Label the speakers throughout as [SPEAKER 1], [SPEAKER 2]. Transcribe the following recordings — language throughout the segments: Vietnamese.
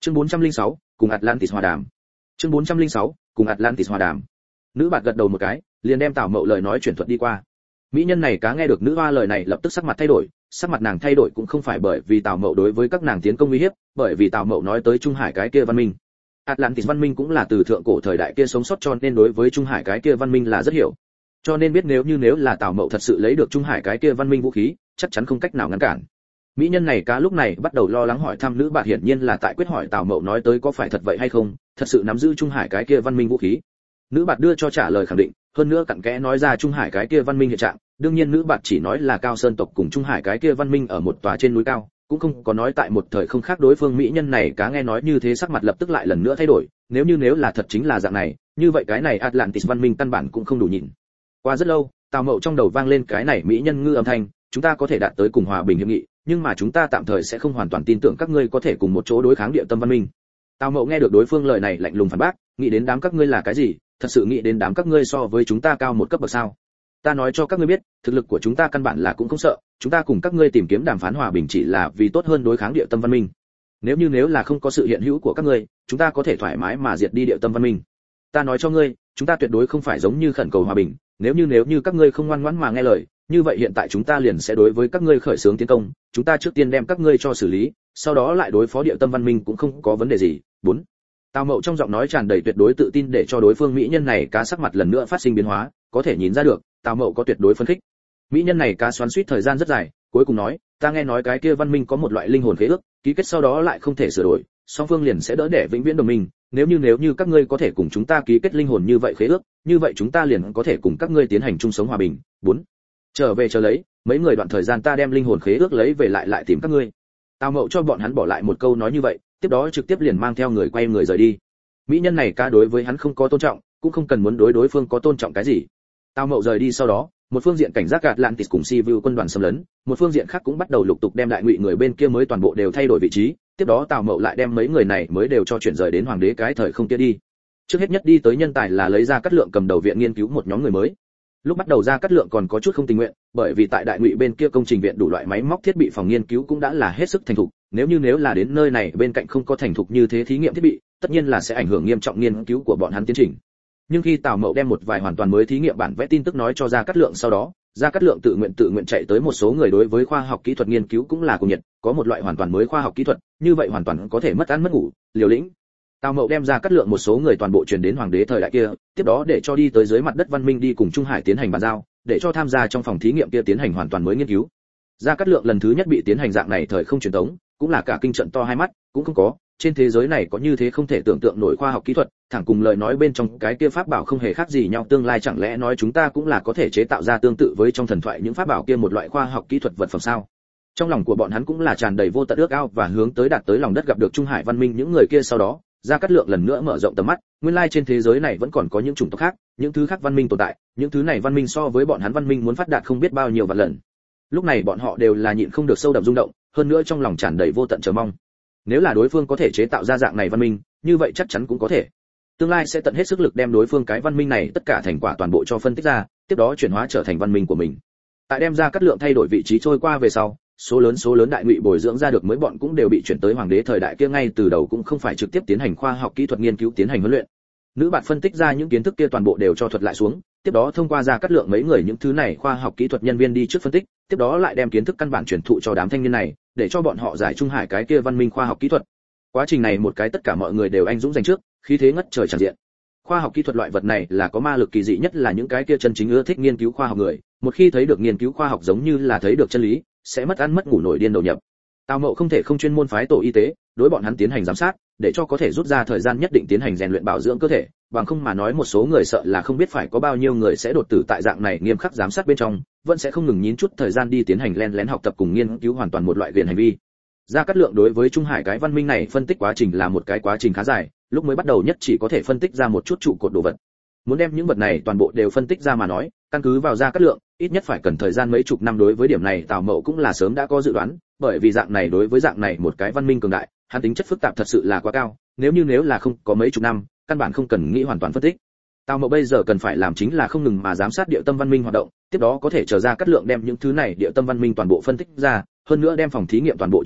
[SPEAKER 1] Chương 406, cùng Atlantis hòa đàm. Chương 406, cùng Atlantis hòa đàm. Nữ bạt gật đầu một cái, liền đem Tào Mậu lời nói chuyển thuật đi qua. Mỹ nhân này cá nghe được nữ hoa lời này lập tức sắc mặt thay đổi, sắc mặt nàng thay đổi cũng không phải bởi vì Tào Mậu đối với các nàng tiến công uy hiếp, bởi vì Tào Mậu nói tới Trung Hải cái kia văn minh. Atlantis văn minh cũng là từ thượng cổ thời đại kia sống sót, cho nên đối với Trung Hải cái kia văn minh là rất hiểu. Cho nên biết nếu là Tào Mậu thật sự lấy được Trung Hải cái kia văn minh vũ khí, chắc chắn không cách nào ngăn cản. Mỹ nhân này cá lúc này bắt đầu lo lắng hỏi thăm nữ bạn, hiển nhiên là tại quyết hỏi Tào Mậu nói tới có phải thật vậy hay không, thật sự nắm giữ Trung Hải cái kia văn minh vũ khí. Nữ bạn đưa cho trả lời khẳng định, hơn nữa cặn kẽ nói ra Trung Hải cái kia văn minh hiện trạng. Đương nhiên nữ bạn chỉ nói là Cao Sơn tộc cùng Trung Hải cái kia văn minh ở một tòa trên núi cao, cũng không có nói tại một thời không khác. Đối phương mỹ nhân này cá nghe nói như thế sắc mặt lập tức lại lần nữa thay đổi, nếu là thật chính là dạng này, như vậy cái này Atlantis văn minh căn bản cũng không đủ nhìn. Qua rất lâu, Tào Mậu trong đầu vang lên cái này mỹ nhân ngư âm thanh, chúng ta có thể đạt tới cùng hòa bình hiệp nghị, nhưng mà chúng ta tạm thời sẽ không hoàn toàn tin tưởng các ngươi có thể cùng một chỗ đối kháng địa tâm văn minh. Tào Mậu nghe được đối phương lời này lạnh lùng phản bác, nghĩ đến đám các ngươi là cái gì, thật sự nghĩ đến đám các ngươi so với chúng ta cao một cấp bậc sao? Ta nói cho các ngươi biết, thực lực của chúng ta căn bản là cũng không sợ, chúng ta cùng các ngươi tìm kiếm đàm phán hòa bình chỉ là vì tốt hơn đối kháng địa tâm văn minh. Nếu là không có sự hiện hữu của các ngươi, chúng ta có thể thoải mái mà diệt đi địa tâm văn minh. Ta nói cho ngươi, chúng ta tuyệt đối không phải giống như khẩn cầu hòa bình, nếu như các ngươi không ngoan ngoãn mà nghe lời, như vậy hiện tại chúng ta liền sẽ đối với các ngươi khởi xướng tiến công, chúng ta trước tiên đem các ngươi cho xử lý, sau đó lại đối phó địa tâm văn minh cũng không có vấn đề gì. 4. Tào Mậu trong giọng nói tràn đầy tuyệt đối tự tin để cho đối phương mỹ nhân này cá sắc mặt lần nữa phát sinh biến hóa, có thể nhìn ra được, Tào Mậu có tuyệt đối phấn khích. Mỹ nhân này cá xoắn xuýt thời gian rất dài, cuối cùng nói, ta nghe nói cái kia văn minh có một loại linh hồn khế ước, ký kết sau đó lại không thể sửa đổi, song phương liền sẽ đỡ đẻ vĩnh viễn đồng minh, nếu như các ngươi có thể cùng chúng ta ký kết linh hồn như vậy khế ước, như vậy chúng ta liền có thể cùng các ngươi tiến hành chung sống hòa bình. 4. Trở về chờ lấy, mấy người đoạn thời gian ta đem linh hồn khế ước lấy về lại tìm các ngươi. Tào Mậu cho bọn hắn bỏ lại một câu nói như vậy, tiếp đó trực tiếp liền mang theo người quay người rời đi. Mỹ nhân này ca đối với hắn không có tôn trọng, cũng không cần muốn đối phương có tôn trọng cái gì. Tào Mậu rời đi sau đó, một phương diện cảnh giác Atlantis cùng Sivu quân đoàn xâm lấn, một phương diện khác cũng bắt đầu lục tục đem đại ngụy người bên kia mới toàn bộ đều thay đổi vị trí, tiếp đó Tào Mậu lại đem mấy người này mới đều cho chuyển rời đến hoàng đế cái thời không kia đi. Trước hết nhất đi tới nhân tài là lấy ra Cát Lượng cầm đầu viện nghiên cứu một nhóm người mới. Lúc bắt đầu ra Cát Lượng còn có chút không tình nguyện, bởi vì tại đại ngụy bên kia công trình viện đủ loại máy móc thiết bị phòng nghiên cứu cũng đã là hết sức thành thục, nếu là đến nơi này bên cạnh không có thành thục như thế thí nghiệm thiết bị, tất nhiên là sẽ ảnh hưởng nghiêm trọng nghiên cứu của bọn hắn tiến trình. Nhưng khi Tào Mậu đem một vài hoàn toàn mới thí nghiệm bản vẽ tin tức nói cho Gia Cát Lượng sau đó, Gia Cát Lượng tự nguyện chạy tới một số người đối với khoa học kỹ thuật nghiên cứu cũng là cùng nhiệt, có một loại hoàn toàn mới khoa học kỹ thuật, như vậy hoàn toàn có thể mất ăn mất ngủ, liều lĩnh. Tào Mậu đem Gia Cát Lượng một số người toàn bộ truyền đến hoàng đế thời đại kia, tiếp đó để cho đi tới dưới mặt đất văn minh đi cùng Trung Hải tiến hành bàn giao, để cho tham gia trong phòng thí nghiệm kia tiến hành hoàn toàn mới nghiên cứu. Gia Cát Lượng lần thứ nhất bị tiến hành dạng này thời không truyền tống, cũng là cả kinh trận to hai mắt, cũng không có, trên thế giới này có như thế không thể tưởng tượng nổi khoa học kỹ thuật, thẳng cùng lời nói bên trong cái kia pháp bảo không hề khác gì nhau, tương lai chẳng lẽ nói chúng ta cũng là có thể chế tạo ra tương tự với trong thần thoại những pháp bảo kia một loại khoa học kỹ thuật vật phẩm sao? Trong lòng của bọn hắn cũng là tràn đầy vô tận ước ao và hướng tới đạt tới lòng đất gặp được Trung Hải văn minh những người kia sau đó, Gia Cát Lượng lần nữa mở rộng tầm mắt, nguyên lai trên thế giới này vẫn còn có những chủng tộc khác, những thứ khác văn minh tồn tại, những thứ này văn minh so với bọn hắn văn minh muốn phát đạt không biết bao nhiêu vạn lần. Lúc này bọn họ đều là nhịn không được sâu đậm rung động, hơn nữa trong lòng tràn đầy vô tận chờ mong. Nếu là đối phương có thể chế tạo ra dạng này văn minh, như vậy chắc chắn cũng có thể. Tương lai sẽ tận hết sức lực đem đối phương cái văn minh này tất cả thành quả toàn bộ cho phân tích ra, tiếp đó chuyển hóa trở thành văn minh của mình. Tại đem Gia Cát Lượng thay đổi vị trí trôi qua về sau, số lớn đại ngụy bồi dưỡng ra được mới bọn cũng đều bị chuyển tới hoàng đế thời đại kia, ngay từ đầu cũng không phải trực tiếp tiến hành khoa học kỹ thuật nghiên cứu tiến hành huấn luyện. Nữ bạn phân tích ra những kiến thức kia toàn bộ đều cho thuật lại xuống, tiếp đó thông qua Gia Cát Lượng mấy người những thứ này khoa học kỹ thuật nhân viên đi trước phân tích, tiếp đó lại đem kiến thức căn bản truyền thụ cho đám thanh niên này, để cho bọn họ giải Trung Hải cái kia văn minh khoa học kỹ thuật. Quá trình này một cái tất cả mọi người đều anh dũng giành trước, khí thế ngất trời tràn diện. Khoa học kỹ thuật loại vật này là có ma lực kỳ dị, nhất là những cái kia chân chính ưa thích nghiên cứu khoa học người, một khi thấy được nghiên cứu khoa học giống như là thấy được chân lý, sẽ mất ăn mất ngủ nổi điên đầu nhập. Tào Mậu không thể không chuyên môn phái tổ y tế, đối bọn hắn tiến hành giám sát, để cho có thể rút ra thời gian nhất định tiến hành rèn luyện bảo dưỡng cơ thể, bằng không mà nói một số người sợ là không biết phải có bao nhiêu người sẽ đột tử tại dạng này nghiêm khắc giám sát bên trong, vẫn sẽ không ngừng nhín chút thời gian đi tiến hành lén lén học tập cùng nghiên cứu hoàn toàn một loại viện hành vi. Gia Cát Lượng đối với Trung Hải cái văn minh này phân tích quá trình là một cái quá trình khá dài, lúc mới bắt đầu nhất chỉ có thể phân tích ra một chút trụ cột đồ vật. Muốn đem những vật này toàn bộ đều phân tích ra mà nói, căn cứ vào Gia Cát Lượng, ít nhất phải cần thời gian mấy chục năm. Đối với điểm này Tào Mậu cũng là sớm đã có dự đoán, bởi vì dạng này đối với dạng này một cái văn minh cường đại, hắn tính chất phức tạp thật sự là quá cao, nếu là không có mấy chục năm, căn bản không cần nghĩ hoàn toàn phân tích. Tào Mậu bây giờ cần phải làm chính là không ngừng mà giám sát địa tâm văn minh hoạt động, tiếp đó có thể chờ Ra Cát Lượng đem những thứ này địa tâm văn minh toàn bộ phân tích ra, hơn nữa đem phòng thí nghiệm toàn bộ chữa trị,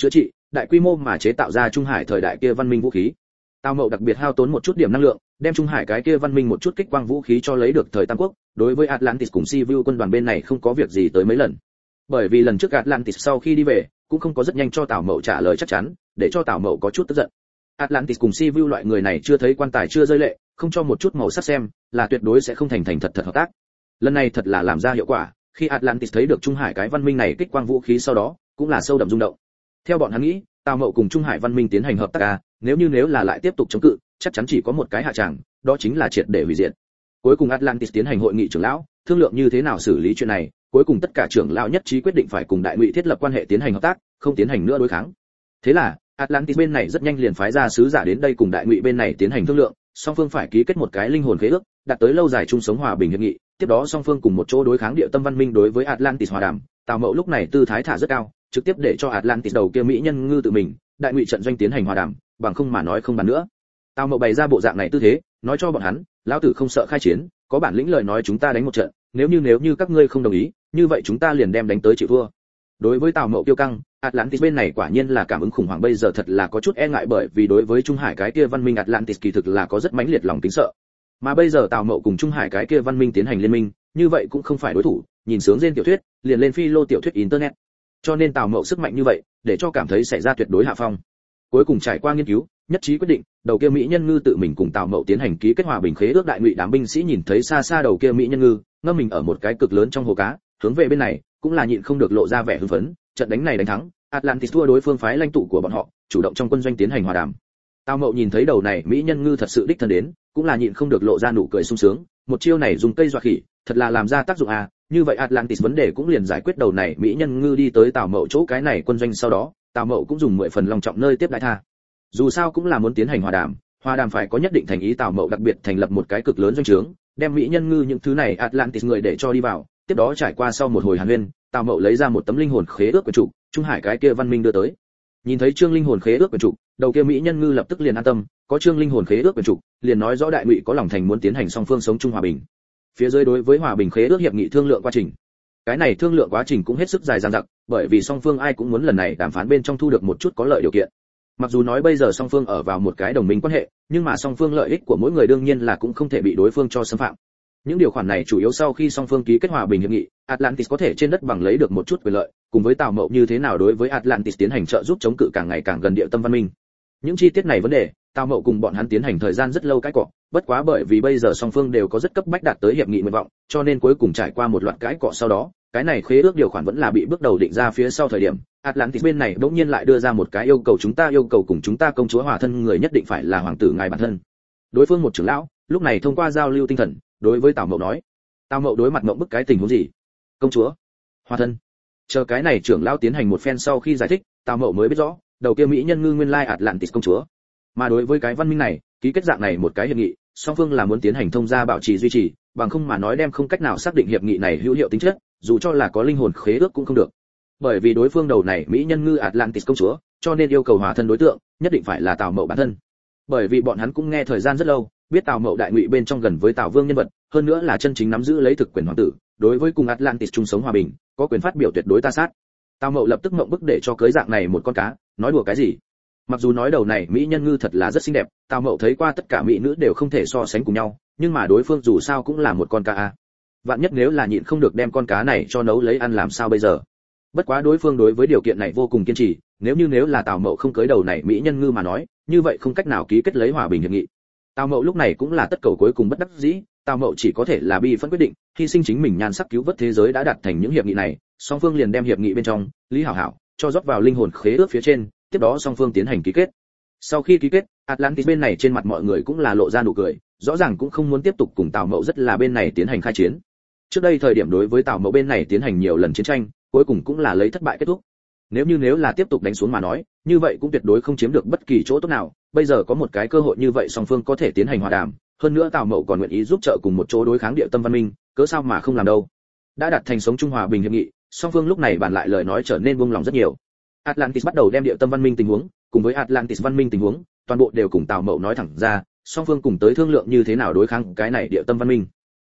[SPEAKER 1] đại quy mô mà chế tạo ra Trung Hải thời đại kia văn minh vũ khí. Tào Mậu đặc biệt hao tốn một chút điểm năng lượng, đem Trung Hải cái kia văn minh một chút kích quang vũ khí cho lấy được thời Tam Quốc, đối với Atlantis cùng Sivu quân đoàn bên này không có việc gì tới mấy lần. Bởi vì lần trước Atlantis sau khi đi về, cũng không có rất nhanh cho Tào Mậu trả lời chắc chắn, để cho Tào Mậu có chút tức giận. Atlantis cùng Sivu loại người này chưa thấy quan tài chưa rơi lệ, không cho một chút màu sắc xem, là tuyệt đối sẽ không thành thật hợp tác. Lần này thật là làm ra hiệu quả, khi Atlantis thấy được Trung Hải cái văn minh này kích quang vũ khí sau đó, cũng là sâu đậm rung động. Theo bọn hắn nghĩ, Tào Mậu cùng Trung Hải văn minh tiến hành hợp tác nếu là lại tiếp tục chống cự, chắc chắn chỉ có một cái hạ tràng, đó chính là triệt để hủy diệt. Cuối cùng Atlantis tiến hành hội nghị trưởng lão, thương lượng như thế nào xử lý chuyện này, cuối cùng tất cả trưởng lão nhất trí quyết định phải cùng Đại Ngụy thiết lập quan hệ tiến hành hợp tác, không tiến hành nữa đối kháng. Thế là, Atlantis bên này rất nhanh liền phái ra sứ giả đến đây cùng Đại Ngụy bên này tiến hành thương lượng, song phương phải ký kết một cái linh hồn khế ước, đạt tới lâu dài chung sống hòa bình hiệp nghị, tiếp đó song phương cùng một chỗ đối kháng địa tâm văn minh đối với Atlantis hòa đàm. Tào Mậu lúc này tư thái thả rất cao, trực tiếp để cho Atlantis đầu kia mỹ nhân ngư tự mình, Đại Ngụy trận doanh tiến hành hòa đàm, bằng không mà nói không bàn nữa. Tào Mậu bày ra bộ dạng này tư thế, nói cho bọn hắn, lão tử không sợ khai chiến, có bản lĩnh lời nói chúng ta đánh một trận, nếu như các ngươi không đồng ý, như vậy chúng ta liền đem đánh tới chịu thua. Đối với Tào Mậu kiêu căng, Atlantis bên này quả nhiên là cảm ứng khủng hoảng, bây giờ thật là có chút e ngại, bởi vì đối với Trung Hải cái kia văn minh Atlantis kỳ thực là có rất mãnh liệt lòng kính sợ. Mà bây giờ Tào Mậu cùng Trung Hải cái kia văn minh tiến hành liên minh, như vậy cũng không phải đối thủ, nhìn sướng trên tiểu thuyết, liền lên phi lô tiểu thuyết internet. Cho nên Tào Mậu sức mạnh như vậy, để cho cảm thấy xảy ra tuyệt đối hạ phong. Cuối cùng trải qua nghiên cứu, nhất trí quyết định, đầu kia mỹ nhân ngư tự mình cùng Tào Mậu tiến hành ký kết hòa bình khế ước. Đại Ngụy đám binh sĩ nhìn thấy xa xa đầu kia mỹ nhân ngư, ngâm mình ở một cái cực lớn trong hồ cá, hướng về bên này, cũng là nhịn không được lộ ra vẻ hưng phấn. Trận đánh này đánh thắng, Atlantis thua đối phương phái lãnh tụ của bọn họ, chủ động trong quân doanh tiến hành hòa đàm. Tào Mậu nhìn thấy đầu này mỹ nhân ngư thật sự đích thân đến, cũng là nhịn không được lộ ra nụ cười sung sướng, một chiêu này dùng cây dọa khỉ, thật là làm ra tác dụng như vậy Atlantis vấn đề cũng liền giải quyết. Đầu này mỹ nhân ngư đi tới Tào Mậu chỗ cái này quân doanh sau đó, Tào Mậu cũng dùng 10 phần long trọng nơi tiếp đãi tha. Dù sao cũng là muốn tiến hành hòa đàm phải có nhất định thành ý. Tào Mậu đặc biệt thành lập một cái cực lớn doanh trướng, đem mỹ nhân ngư những thứ này Atlantis người để cho đi vào, tiếp đó trải qua sau một hồi hàn huyên, Tào Mậu lấy ra một tấm linh hồn khế ước quyển trục, Trung Hải cái kia văn minh đưa tới. Nhìn thấy chương linh hồn khế ước quyển trục, đầu kia mỹ nhân ngư lập tức liền an tâm, có chương linh hồn khế ước quyển trục, liền nói rõ Đại Ngụy có lòng thành muốn tiến hành song phương sống chung hòa bình. Phía dưới đối với hòa bình khế ước hiệp nghị thương lượng quá trình. Cái này thương lượng quá trình cũng hết sức dài dằng dặc, bởi vì song phương ai cũng muốn lần này đàm phán bên trong thu được một chút có lợi điều kiện. Mặc dù nói bây giờ song phương ở vào một cái đồng minh quan hệ, nhưng mà song phương lợi ích của mỗi người đương nhiên là cũng không thể bị đối phương cho xâm phạm. Những điều khoản này chủ yếu sau khi song phương ký kết hòa bình hiệp nghị, Atlantis có thể trên đất bằng lấy được một chút quyền lợi, cùng với Tào Mậu như thế nào đối với Atlantis tiến hành trợ giúp chống cự càng ngày càng gần địa tâm văn minh. Những chi tiết này vấn đề, Tào Mậu cùng bọn hắn tiến hành thời gian rất lâu cãi cọ, bất quá bởi vì bây giờ song phương đều có rất cấp bách đạt tới hiệp nghị nguyện vọng, cho nên cuối cùng trải qua một loạt cãi cọ sau đó, cái này khế ước điều khoản vẫn là bị bước đầu định ra. Phía sau thời điểm, Atlantis bên này bỗng nhiên lại đưa ra một cái yêu cầu, chúng ta yêu cầu cùng chúng ta công chúa hòa thân người nhất định phải là hoàng tử ngài bản thân. Đối phương một trưởng lão, lúc này thông qua giao lưu tinh thần, đối với Tào Mậu nói. Tào Mậu đối mặt ngậm bức cái tình huống gì? Công chúa? Hòa thân? Chờ cái này trưởng lão tiến hành một phen sau khi giải thích, Tào Mậu mới biết rõ, đầu kia mỹ nhân ngư nguyên lai Atlantis công chúa. Mà đối với cái văn minh này, ký kết dạng này một cái hiệp nghị, song phương là muốn tiến hành thông gia bảo trì duy trì, bằng không mà nói đem không cách nào xác định hiệp nghị này hữu hiệu tính chất, dù cho là có linh hồn khế ước cũng không được. Bởi vì đối phương đầu này mỹ nhân ngư Atlantis công chúa, cho nên yêu cầu hòa thân đối tượng nhất định phải là Tào Mậu bản thân. Bởi vì bọn hắn cũng nghe thời gian rất lâu, biết Tào Mậu Đại Ngụy bên trong gần với Tào Vương nhân vật, hơn nữa là chân chính nắm giữ lấy thực quyền hoàng tử, đối với cùng Atlantis chung sống hòa bình, có quyền phát biểu tuyệt đối ta sát. Tào Mậu lập tức ngậm bức để cho cưới dạng này một con cá, nói đùa cái gì? Mặc dù nói đầu này mỹ nhân ngư thật là rất xinh đẹp, Tào Mậu thấy qua tất cả mỹ nữ đều không thể so sánh cùng nhau, nhưng mà đối phương dù sao cũng là một con cá vạn nhất nếu là nhịn không được đem con cá này cho nấu lấy ăn làm sao bây giờ? Bất quá đối phương đối với điều kiện này vô cùng kiên trì, nếu là Tào Mậu không cưới đầu này mỹ nhân ngư mà nói, như vậy không cách nào ký kết lấy hòa bình hiệp nghị. Tào Mậu lúc này cũng là tất cầu cuối cùng bất đắc dĩ, Tào Mậu chỉ có thể là bi phân quyết định, hy sinh chính mình nhan sắc cứu vớt thế giới đã đạt thành những hiệp nghị này, song phương liền đem hiệp nghị bên trong, Lý Hảo Hảo cho rót vào linh hồn khế ước phía trên, tiếp đó song phương tiến hành ký kết. Sau khi ký kết, Atlantis bên này trên mặt mọi người cũng là lộ ra nụ cười, rõ ràng cũng không muốn tiếp tục cùng Tào Mậu rất là bên này tiến hành khai chiến. Trước đây thời điểm đối với Tào Mậu bên này tiến hành nhiều lần chiến tranh, cuối cùng cũng là lấy thất bại kết thúc. Nếu là tiếp tục đánh xuống mà nói, như vậy cũng tuyệt đối không chiếm được bất kỳ chỗ tốt nào, bây giờ có một cái cơ hội như vậy song phương có thể tiến hành hòa đàm, hơn nữa Tào Mậu còn nguyện ý giúp trợ cùng một chỗ đối kháng địa tâm văn minh, cớ sao mà không làm đâu. Đã đạt thành sống chung hòa bình hiệp nghị, song phương lúc này bàn lại lời nói trở nên buông lòng rất nhiều. Atlantis bắt đầu đem địa tâm văn minh tình huống, cùng với Atlantis văn minh tình huống, toàn bộ đều cùng Tào Mậu nói thẳng ra, song phương cùng tới thương lượng như thế nào đối kháng cái này địa tâm văn minh.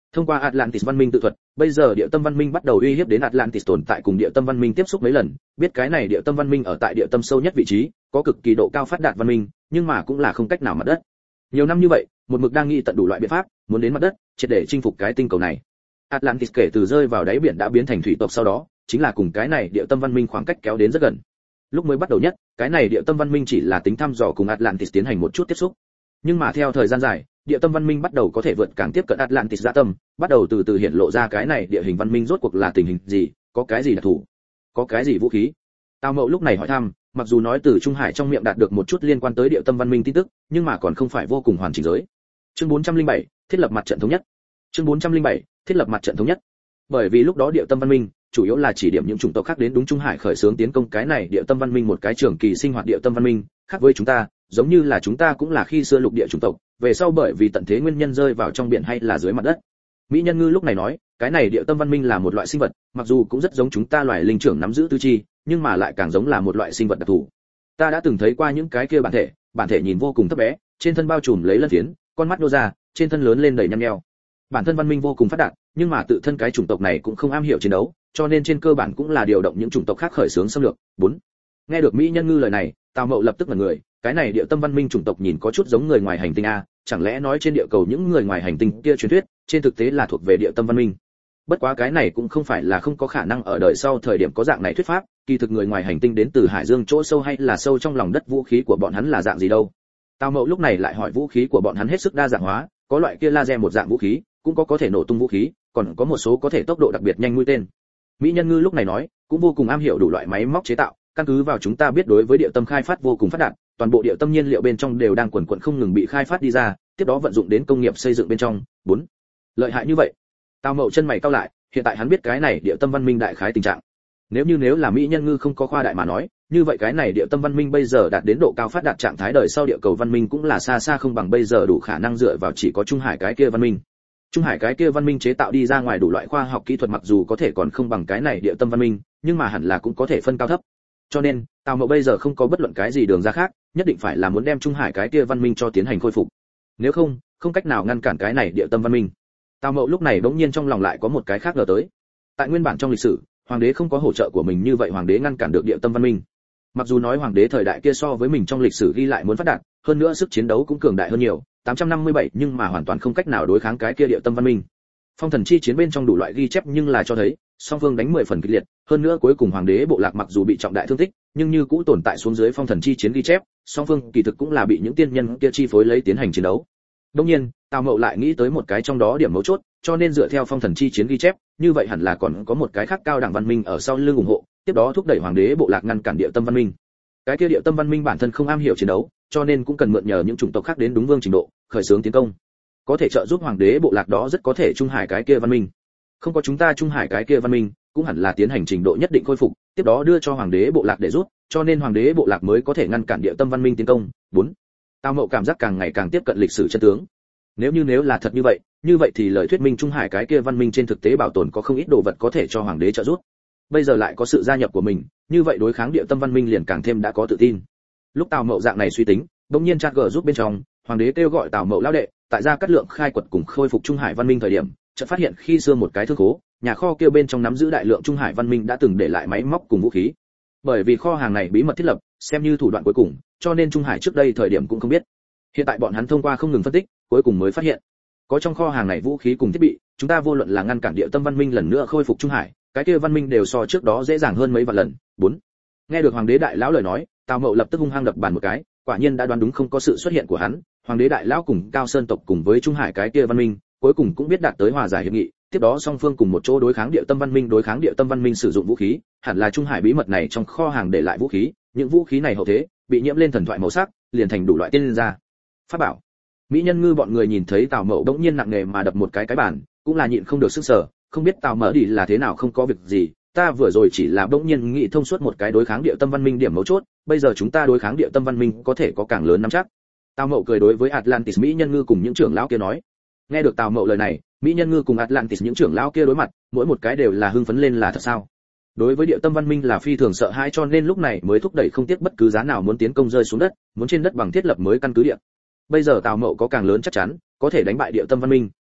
[SPEAKER 1] Thông qua Atlantis văn minh tự thuật, bây giờ địa tâm văn minh bắt đầu uy hiếp đến Atlantis tồn tại cùng địa tâm văn minh tiếp xúc mấy lần, biết cái này địa tâm văn minh ở tại địa tâm sâu nhất vị trí, có cực kỳ độ cao phát đạt văn minh, nhưng mà cũng là không cách nào mặt đất. Nhiều năm như vậy, một mực đang nghĩ tận đủ loại biện pháp, muốn đến mặt đất, triệt để chinh phục cái tinh cầu này. Atlantis kể từ rơi vào đáy biển đã biến thành thủy tộc sau đó, chính là cùng cái này địa tâm văn minh khoảng cách kéo đến rất gần. Lúc mới bắt đầu nhất, cái này địa tâm văn minh chỉ là tính thăm dò cùng Atlantis tiến hành một chút tiếp xúc. Nhưng mà theo thời gian dài, địa tâm văn minh bắt đầu có thể vượt càng tiếp cận Atlantis dã tâm, bắt đầu từ từ hiện lộ ra cái này địa hình văn minh rốt cuộc là tình hình gì, có cái gì đặc thù, có cái gì vũ khí. Tào Mậu lúc này hỏi thăm, mặc dù nói từ Trung Hải trong miệng đạt được một chút liên quan tới địa tâm văn minh tin tức, nhưng mà còn không phải vô cùng hoàn chỉnh giới. Chương 407, thiết lập mặt trận thống nhất. Chương 407, thiết lập mặt trận thống nhất. Bởi vì lúc đó địa tâm văn minh chủ yếu là chỉ điểm những chủng tộc khác đến đúng Trung Hải khởi xướng tiến công cái này địa tâm văn minh một cái trường kỳ sinh hoạt địa tâm văn minh, khác với chúng ta, giống như là chúng ta cũng là khi xưa lục địa chủng tộc, về sau bởi vì tận thế nguyên nhân rơi vào trong biển hay là dưới mặt đất. Mỹ Nhân Ngư lúc này nói, cái này địa tâm văn minh là một loại sinh vật, mặc dù cũng rất giống chúng ta loài linh trưởng nắm giữ tư chi, nhưng mà lại càng giống là một loại sinh vật đặc thù. Ta đã từng thấy qua những cái kia bản thể nhìn vô cùng thấp bé, trên thân bao trùm lấy lân phiến, con mắt nô ra, trên thân lớn lên đầy nhăn nheo. Bản thân văn minh vô cùng phát đạt, nhưng mà tự thân cái chủng tộc này cũng không am hiểu chiến đấu, cho nên trên cơ bản cũng là điều động những chủng tộc khác khởi xướng xâm lược. 4. Nghe được Mỹ Nhân Ngư lời này, Tào Mậu lập tức ngẩn người, cái này địa tâm văn minh chủng tộc nhìn có chút giống người ngoài hành tinh a, chẳng lẽ nói trên địa cầu những người ngoài hành tinh kia truyền thuyết, trên thực tế là thuộc về địa tâm văn minh. Bất quá cái này cũng không phải là không có khả năng ở đời sau thời điểm có dạng này thuyết pháp, kỳ thực người ngoài hành tinh đến từ hải dương chỗ sâu hay là sâu trong lòng đất, vũ khí của bọn hắn là dạng gì đâu. Tào Mậu lúc này lại hỏi vũ khí của bọn hắn hết sức đa dạng hóa, có loại kia laser một dạng vũ khí, cũng có thể nổ tung vũ khí, còn có một số có thể tốc độ đặc biệt nhanh mũi tên. Mỹ Nhân Ngư lúc này nói, cũng vô cùng am hiểu đủ loại máy móc chế tạo, căn cứ vào chúng ta biết đối với địa tâm khai phát vô cùng phát đạt, toàn bộ địa tâm nhiên liệu bên trong đều đang quần quật không ngừng bị khai phát đi ra, tiếp đó vận dụng đến công nghiệp xây dựng bên trong. 4. Lợi hại như vậy. Tào Mậu chân mày cau lại, hiện tại hắn biết cái này địa tâm văn minh đại khái tình trạng. Nếu là Mỹ Nhân Ngư không có khoa đại mà nói, như vậy cái này địa tâm văn minh bây giờ đạt đến độ cao phát đạt trạng thái đời sau địa cầu văn minh cũng là xa xa không bằng bây giờ đủ khả năng dựa vào chỉ có Trung Hải cái kia văn minh. Trung Hải cái kia văn minh chế tạo đi ra ngoài đủ loại khoa học kỹ thuật mặc dù có thể còn không bằng cái này địa tâm văn minh, nhưng mà hẳn là cũng có thể phân cao thấp. Cho nên, Tào Mậu bây giờ không có bất luận cái gì đường ra khác, nhất định phải là muốn đem Trung Hải cái kia văn minh cho tiến hành khôi phục. Nếu không, không cách nào ngăn cản cái này địa tâm văn minh. Tào Mậu lúc này bỗng nhiên trong lòng lại có một cái khác ngờ tới. Tại nguyên bản trong lịch sử, hoàng đế không có hỗ trợ của mình như vậy hoàng đế ngăn cản được địa tâm văn minh. Mặc dù nói hoàng đế thời đại kia so với mình trong lịch sử ghi lại muốn phát đạt, hơn nữa sức chiến đấu cũng cường đại hơn nhiều, 857 nhưng mà hoàn toàn không cách nào đối kháng cái kia địa tâm văn minh. Phong thần chi chiến bên trong đủ loại ghi chép nhưng là cho thấy, song phương đánh 10 phần kịch liệt, hơn nữa cuối cùng hoàng đế bộ lạc mặc dù bị trọng đại thương tích, nhưng như cũ tồn tại xuống dưới phong thần chi chiến ghi chép, song phương kỳ thực cũng là bị những tiên nhân kia chi phối lấy tiến hành chiến đấu. Đương nhiên, Tào Mậu lại nghĩ tới một cái trong đó điểm mấu chốt, cho nên dựa theo phong thần chi chiến ghi chép, như vậy hẳn là còn có một cái khác cao đẳng văn minh ở sau lưng ủng hộ, tiếp đó thúc đẩy hoàng đế bộ lạc ngăn cản địa tâm văn minh. Cái kia địa tâm văn minh bản thân không am hiểu chiến đấu, cho nên cũng cần mượn nhờ những chủng tộc khác đến đúng vương trình độ, khởi xướng tiến công. Có thể trợ giúp hoàng đế bộ lạc đó rất có thể Trung Hải cái kia văn minh. Không có chúng ta Trung Hải cái kia văn minh, cũng hẳn là tiến hành trình độ nhất định khôi phục, tiếp đó đưa cho hoàng đế bộ lạc để rút, cho nên hoàng đế bộ lạc mới có thể ngăn cản địa tâm văn minh tiến công. 4. Tào Mậu cảm giác càng ngày càng tiếp cận lịch sử chân tướng. Nếu là thật như vậy thì lời thuyết minh Trung Hải cái kia văn minh trên thực tế bảo tồn có không ít đồ vật có thể cho hoàng đế trợ giúp. Bây giờ lại có sự gia nhập của mình, như vậy đối kháng địa tâm văn minh liền càng thêm đã có tự tin. Lúc Tào Mậu dạng này suy tính, đột nhiên chat gờ giúp bên trong, hoàng đế kêu gọi Tào Mậu lão đệ, tại gia cát lượng khai quật cùng khôi phục Trung Hải văn minh thời điểm, chợt phát hiện khi xưa một cái thương khố, nhà kho kia bên trong nắm giữ đại lượng Trung Hải văn minh đã từng để lại máy móc cùng vũ khí. Bởi vì kho hàng này bí mật thiết lập, xem như thủ đoạn cuối cùng, cho nên Trung Hải trước đây thời điểm cũng không biết. Hiện tại bọn hắn thông qua không ngừng phân tích, cuối cùng mới phát hiện, có trong kho hàng này vũ khí cùng thiết bị, chúng ta vô luận là ngăn cản địa tâm văn minh lần nữa khôi phục Trung Hải, cái kia văn minh đều so trước đó dễ dàng hơn mấy vạn lần. 4. Nghe được hoàng đế đại lão lời nói, Tào Mậu lập tức hung hăng đập bàn một cái, quả nhiên đã đoán đúng không có sự xuất hiện của hắn, hoàng đế đại lão cùng Cao Sơn tộc cùng với Trung Hải cái kia văn minh, cuối cùng cũng biết đạt tới hòa giải hiệp nghị, tiếp đó song phương cùng một chỗ đối kháng địa tâm văn minh sử dụng vũ khí, hẳn là Trung Hải bí mật này trong kho hàng để lại vũ khí, những vũ khí này hậu thế bị nhiễm lên thần thoại màu sắc, liền thành đủ loại tên ra. Pháp bảo. Mỹ Nhân Ngư bọn người nhìn thấy Tào Mậu đống nhiên nặng nề mà đập một cái bàn, cũng là nhịn không được sức sở, không biết Tào Mậu đi là thế nào không có việc gì, ta vừa rồi chỉ là đống nhiên nghĩ thông suốt một cái đối kháng địa tâm văn minh điểm mấu chốt, bây giờ chúng ta đối kháng địa tâm văn minh có thể có càng lớn nắm chắc. Tào Mậu cười đối với Atlantis Mỹ Nhân Ngư cùng những trưởng lão kia nói. Nghe được Tào Mậu lời này, Mỹ Nhân Ngư cùng Atlantis những trưởng lão kia đối mặt, mỗi một cái đều là hưng phấn lên là thật sao? Đối với địa tâm văn minh là phi thường sợ hãi, cho nên lúc này mới thúc đẩy không tiếc bất cứ giá nào muốn tiến công rơi xuống đất, muốn trên đất bằng thiết lập mới căn cứ địa. Bây giờ Tào Mậu có càng lớn chắc chắn, có thể đánh bại địa tâm văn minh,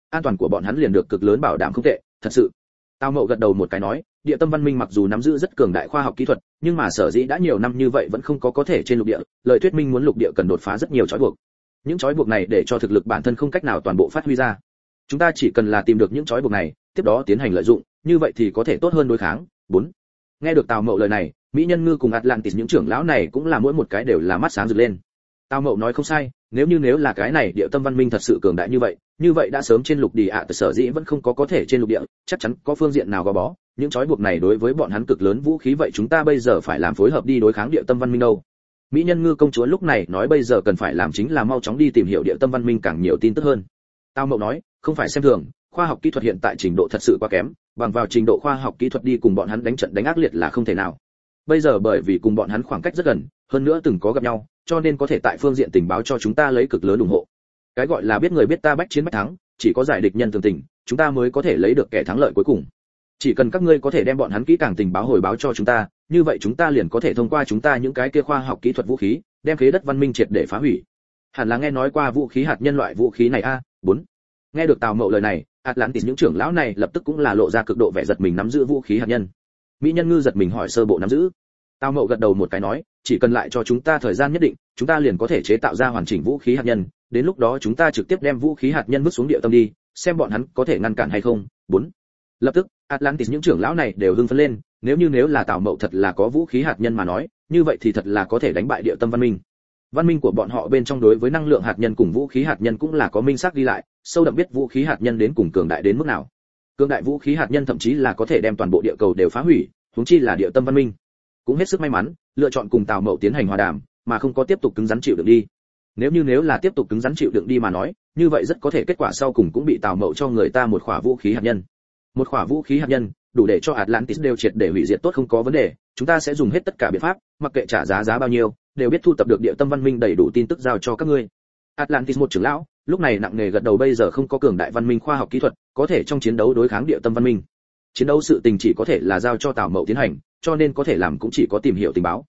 [SPEAKER 1] an toàn của bọn hắn liền được cực lớn bảo đảm không tệ, thật sự. Tào Mậu gật đầu một cái nói, địa tâm văn minh mặc dù nắm giữ rất cường đại khoa học kỹ thuật, nhưng mà sở dĩ đã nhiều năm như vậy vẫn không có thể trên lục địa, lời thuyết minh muốn lục địa cần đột phá rất nhiều trói buộc. Những trói buộc này để cho thực lực bản thân không cách nào toàn bộ phát huy ra. Chúng ta chỉ cần là tìm được những trói buộc này, tiếp đó tiến hành lợi dụng, như vậy thì có thể tốt hơn đối kháng. 4. Nghe được Tào Mậu lời này, Mỹ Nhân Ngư cùng Atlantis những trưởng lão này cũng là mỗi một cái đều là mắt sáng rực lên. Tào Mậu nói không sai, nếu là cái này địa tâm văn minh thật sự cường đại như vậy đã sớm trên lục địa sở dĩ vẫn không có thể trên lục địa, chắc chắn có phương diện nào gò bó, những trói buộc này đối với bọn hắn cực lớn vũ khí, vậy chúng ta bây giờ phải làm phối hợp đi đối kháng địa tâm văn minh đâu. Mỹ Nhân Ngư công chúa lúc này nói bây giờ cần phải làm chính là mau chóng đi tìm hiểu địa tâm văn minh càng nhiều tin tức hơn. Tào Mậu nói, không phải xem thường, khoa học kỹ thuật hiện tại trình độ thật sự quá kém, bằng vào trình độ khoa học kỹ thuật đi cùng bọn hắn đánh trận đánh ác liệt là không thể nào. Bây giờ bởi vì cùng bọn hắn khoảng cách rất gần, hơn nữa từng có gặp nhau, cho nên có thể tại phương diện tình báo cho chúng ta lấy cực lớn ủng hộ. Cái gọi là biết người biết ta, bách chiến bách thắng, chỉ có giải địch nhân tường tình, chúng ta mới có thể lấy được kẻ thắng lợi cuối cùng. Chỉ cần các ngươi có thể đem bọn hắn kỹ càng tình báo hồi báo cho chúng ta, như vậy chúng ta liền có thể thông qua chúng ta những cái kia khoa học kỹ thuật vũ khí, đem khế đất văn minh triệt để phá hủy. Hẳn là nghe nói qua vũ khí hạt nhân loại vũ khí này a. 4. Nghe được Tào Mậu lời này, Atlantis những trưởng lão này lập tức cũng là lộ ra cực độ vẻ giật mình nắm giữ vũ khí hạt nhân. Mỹ Nhân Ngư giật mình hỏi sơ bộ nắm giữ. Tào Mậu gật đầu một cái nói, chỉ cần lại cho chúng ta thời gian nhất định, chúng ta liền có thể chế tạo ra hoàn chỉnh vũ khí hạt nhân, đến lúc đó chúng ta trực tiếp đem vũ khí hạt nhân vứt xuống địa tâm đi, xem bọn hắn có thể ngăn cản hay không. 4. Lập tức, Atlantis những trưởng lão này đều hưng phấn lên, nếu là Tào Mậu thật là có vũ khí hạt nhân mà nói, như vậy thì thật là có thể đánh bại địa tâm văn minh. Văn minh của bọn họ bên trong đối với năng lượng hạt nhân cùng vũ khí hạt nhân cũng là có minh xác ghi lại, sâu đậm biết vũ khí hạt nhân đến cùng cường đại đến mức nào. Cường đại vũ khí hạt nhân thậm chí là có thể đem toàn bộ địa cầu đều phá hủy, huống chi là địa tâm văn minh. Cũng hết sức may mắn, lựa chọn cùng Tào Mậu tiến hành hòa đàm, mà không có tiếp tục cứng rắn chịu đựng đi. Nếu là tiếp tục cứng rắn chịu đựng đi mà nói, như vậy rất có thể kết quả sau cùng cũng bị Tào Mậu cho người ta một khỏa vũ khí hạt nhân. Một khỏa vũ khí hạt nhân, đủ để cho Atlantis đều triệt để hủy diệt tốt không có vấn đề, chúng ta sẽ dùng hết tất cả biện pháp, mặc kệ trả giá bao nhiêu, đều biết thu tập được địa tâm văn minh đầy đủ tin tức giao cho các ngươi. Atlantis một trưởng lão, lúc này nặng nề gật đầu, bây giờ không có cường đại văn minh khoa học kỹ thuật, có thể trong chiến đấu đối kháng địa tâm văn minh. Chiến đấu sự tình chỉ có thể là giao cho Tào Mậu tiến hành, cho nên có thể làm cũng chỉ có tìm hiểu tình báo,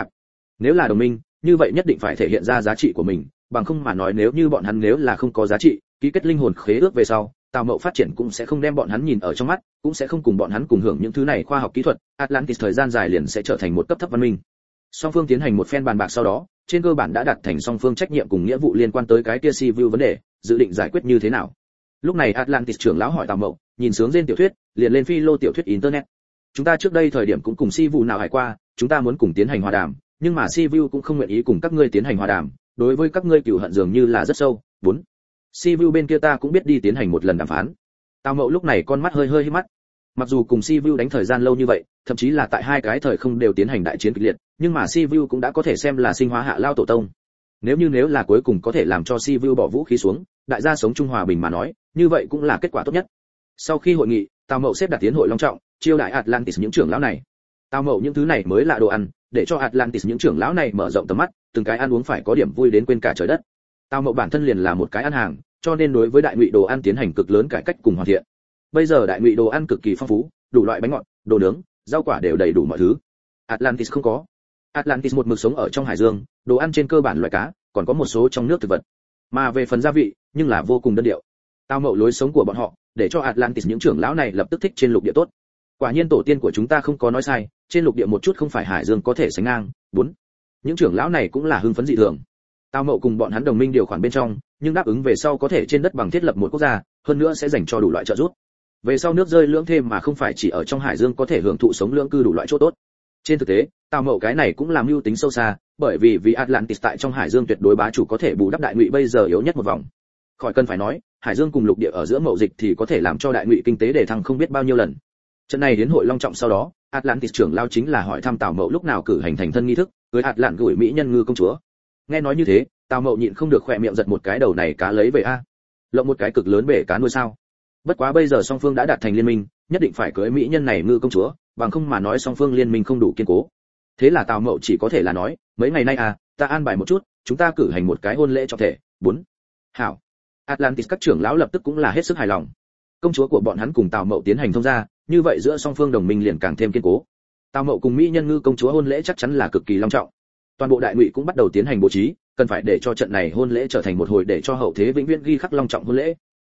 [SPEAKER 1] nếu là đồng minh, như vậy nhất định phải thể hiện ra giá trị của mình, bằng không mà nói nếu như bọn hắn nếu là không có giá trị, ký kết linh hồn khế ước về sau, Tào Mậu phát triển cũng sẽ không đem bọn hắn nhìn ở trong mắt, cũng sẽ không cùng bọn hắn cùng hưởng những thứ này khoa học kỹ thuật, Atlantis thời gian dài liền sẽ trở thành một cấp thấp văn minh. Song phương tiến hành một phen bàn bạc sau đó, trên cơ bản đã đặt thành song phương trách nhiệm cùng nghĩa vụ liên quan tới cái kia Sea View vấn đề, dự định giải quyết như thế nào. Lúc này Atlantis trưởng lão hỏi Tào Mậu, nhìn sướng trên tiểu thuyết, liền lên phi lô tiểu thuyết internet. Chúng ta trước đây thời điểm cũng cùng Sea View nào hải qua, chúng ta muốn cùng tiến hành hòa đàm, nhưng mà Sea View cũng không nguyện ý cùng các ngươi tiến hành hòa đàm, đối với các ngươi cừu hận dường như là rất sâu. 4. Sea View bên kia ta cũng biết đi tiến hành một lần đàm phán. Tào Mậu lúc này con mắt hơi híp mắt. Mặc dù cùng Sea View đánh thời gian lâu như vậy, thậm chí là tại hai cái thời không đều tiến hành đại chiến kịch liệt, nhưng mà Sea View cũng đã có thể xem là sinh hóa hạ lao tổ tông. Nếu là cuối cùng có thể làm cho Sea View bỏ vũ khí xuống, đại gia sống chung hòa bình mà nói, như vậy cũng là kết quả tốt nhất. Sau khi hội nghị, Tào Mậu xếp đặt tiến hội long trọng, chiêu đãi Atlantis những trưởng lão này. Tào Mậu những thứ này mới là đồ ăn, để cho Atlantis những trưởng lão này mở rộng tầm mắt, từng cái ăn uống phải có điểm vui đến quên cả trời đất. Tào Mậu bản thân liền là một cái ăn hàng, cho nên đối với đại ngụy đồ ăn tiến hành cực lớn cải cách cùng hoàn thiện. Bây giờ đại ngụy đồ ăn cực kỳ phong phú, đủ loại bánh ngọt, đồ nướng, rau quả đều đầy đủ mọi thứ. Atlantis không có. Atlantis một mực sống ở trong hải dương, đồ ăn trên cơ bản loại cá, còn có một số trong nước thực vật. Mà về phần gia vị, nhưng là vô cùng đơn điệu. Tào Mậu lối sống của bọn họ, để cho Atlantis những trưởng lão này lập tức thích trên lục địa tốt. Quả nhiên tổ tiên của chúng ta không có nói sai, trên lục địa một chút không phải hải dương có thể sánh ngang. 4. Những trưởng lão này cũng là hưng phấn dị thường. Tào Mậu cùng bọn hắn đồng minh điều khoản bên trong, nhưng đáp ứng về sau có thể trên đất bằng thiết lập một quốc gia, hơn nữa sẽ dành cho đủ loại trợ giúp. Về sau nước rơi lưỡng thêm mà không phải chỉ ở trong hải dương có thể hưởng thụ sống lưỡng cư đủ loại chỗ tốt. Trên thực tế, Tào Mậu cái này cũng làm mưu tính sâu xa, bởi vì Atlantis tại trong hải dương tuyệt đối bá chủ có thể bù đắp đại ngụy bây giờ yếu nhất một vòng. Khỏi cần phải nói, hải dương cùng lục địa ở giữa mậu dịch thì có thể làm cho đại ngụy kinh tế đề thăng không biết bao nhiêu lần. Trận này đến hội long trọng sau đó, Atlantis trưởng lao chính là hỏi thăm Tào Mậu lúc nào cử hành thành thân nghi thức, cưới Atlant gửi Mỹ Nhân Ngư công chúa. Nghe nói như thế, Tào Mậu nhịn không được khỏe miệng giật một cái, đầu này cá lấy về a, lộng một cái cực lớn bể cá nuôi sao. Bất quá bây giờ song phương đã đạt thành liên minh, nhất định phải cưới mỹ nhân này ngư công chúa, bằng không mà nói song phương liên minh không đủ kiên cố. Thế là Tào Mậu chỉ có thể là nói, mấy ngày nay ta an bài một chút, chúng ta cử hành một cái hôn lễ trọng thể. 4. Hảo. Atlantis các trưởng lão lập tức cũng là hết sức hài lòng. Công chúa của bọn hắn cùng Tào Mậu tiến hành thông gia, như vậy giữa song phương đồng minh liền càng thêm kiên cố. Tào Mậu cùng mỹ nhân ngư công chúa hôn lễ chắc chắn là cực kỳ long trọng. Toàn bộ đại ngụy cũng bắt đầu tiến hành bố trí, cần phải để cho trận này hôn lễ trở thành một hồi để cho hậu thế vĩnh viễn ghi khắc long trọng hôn lễ.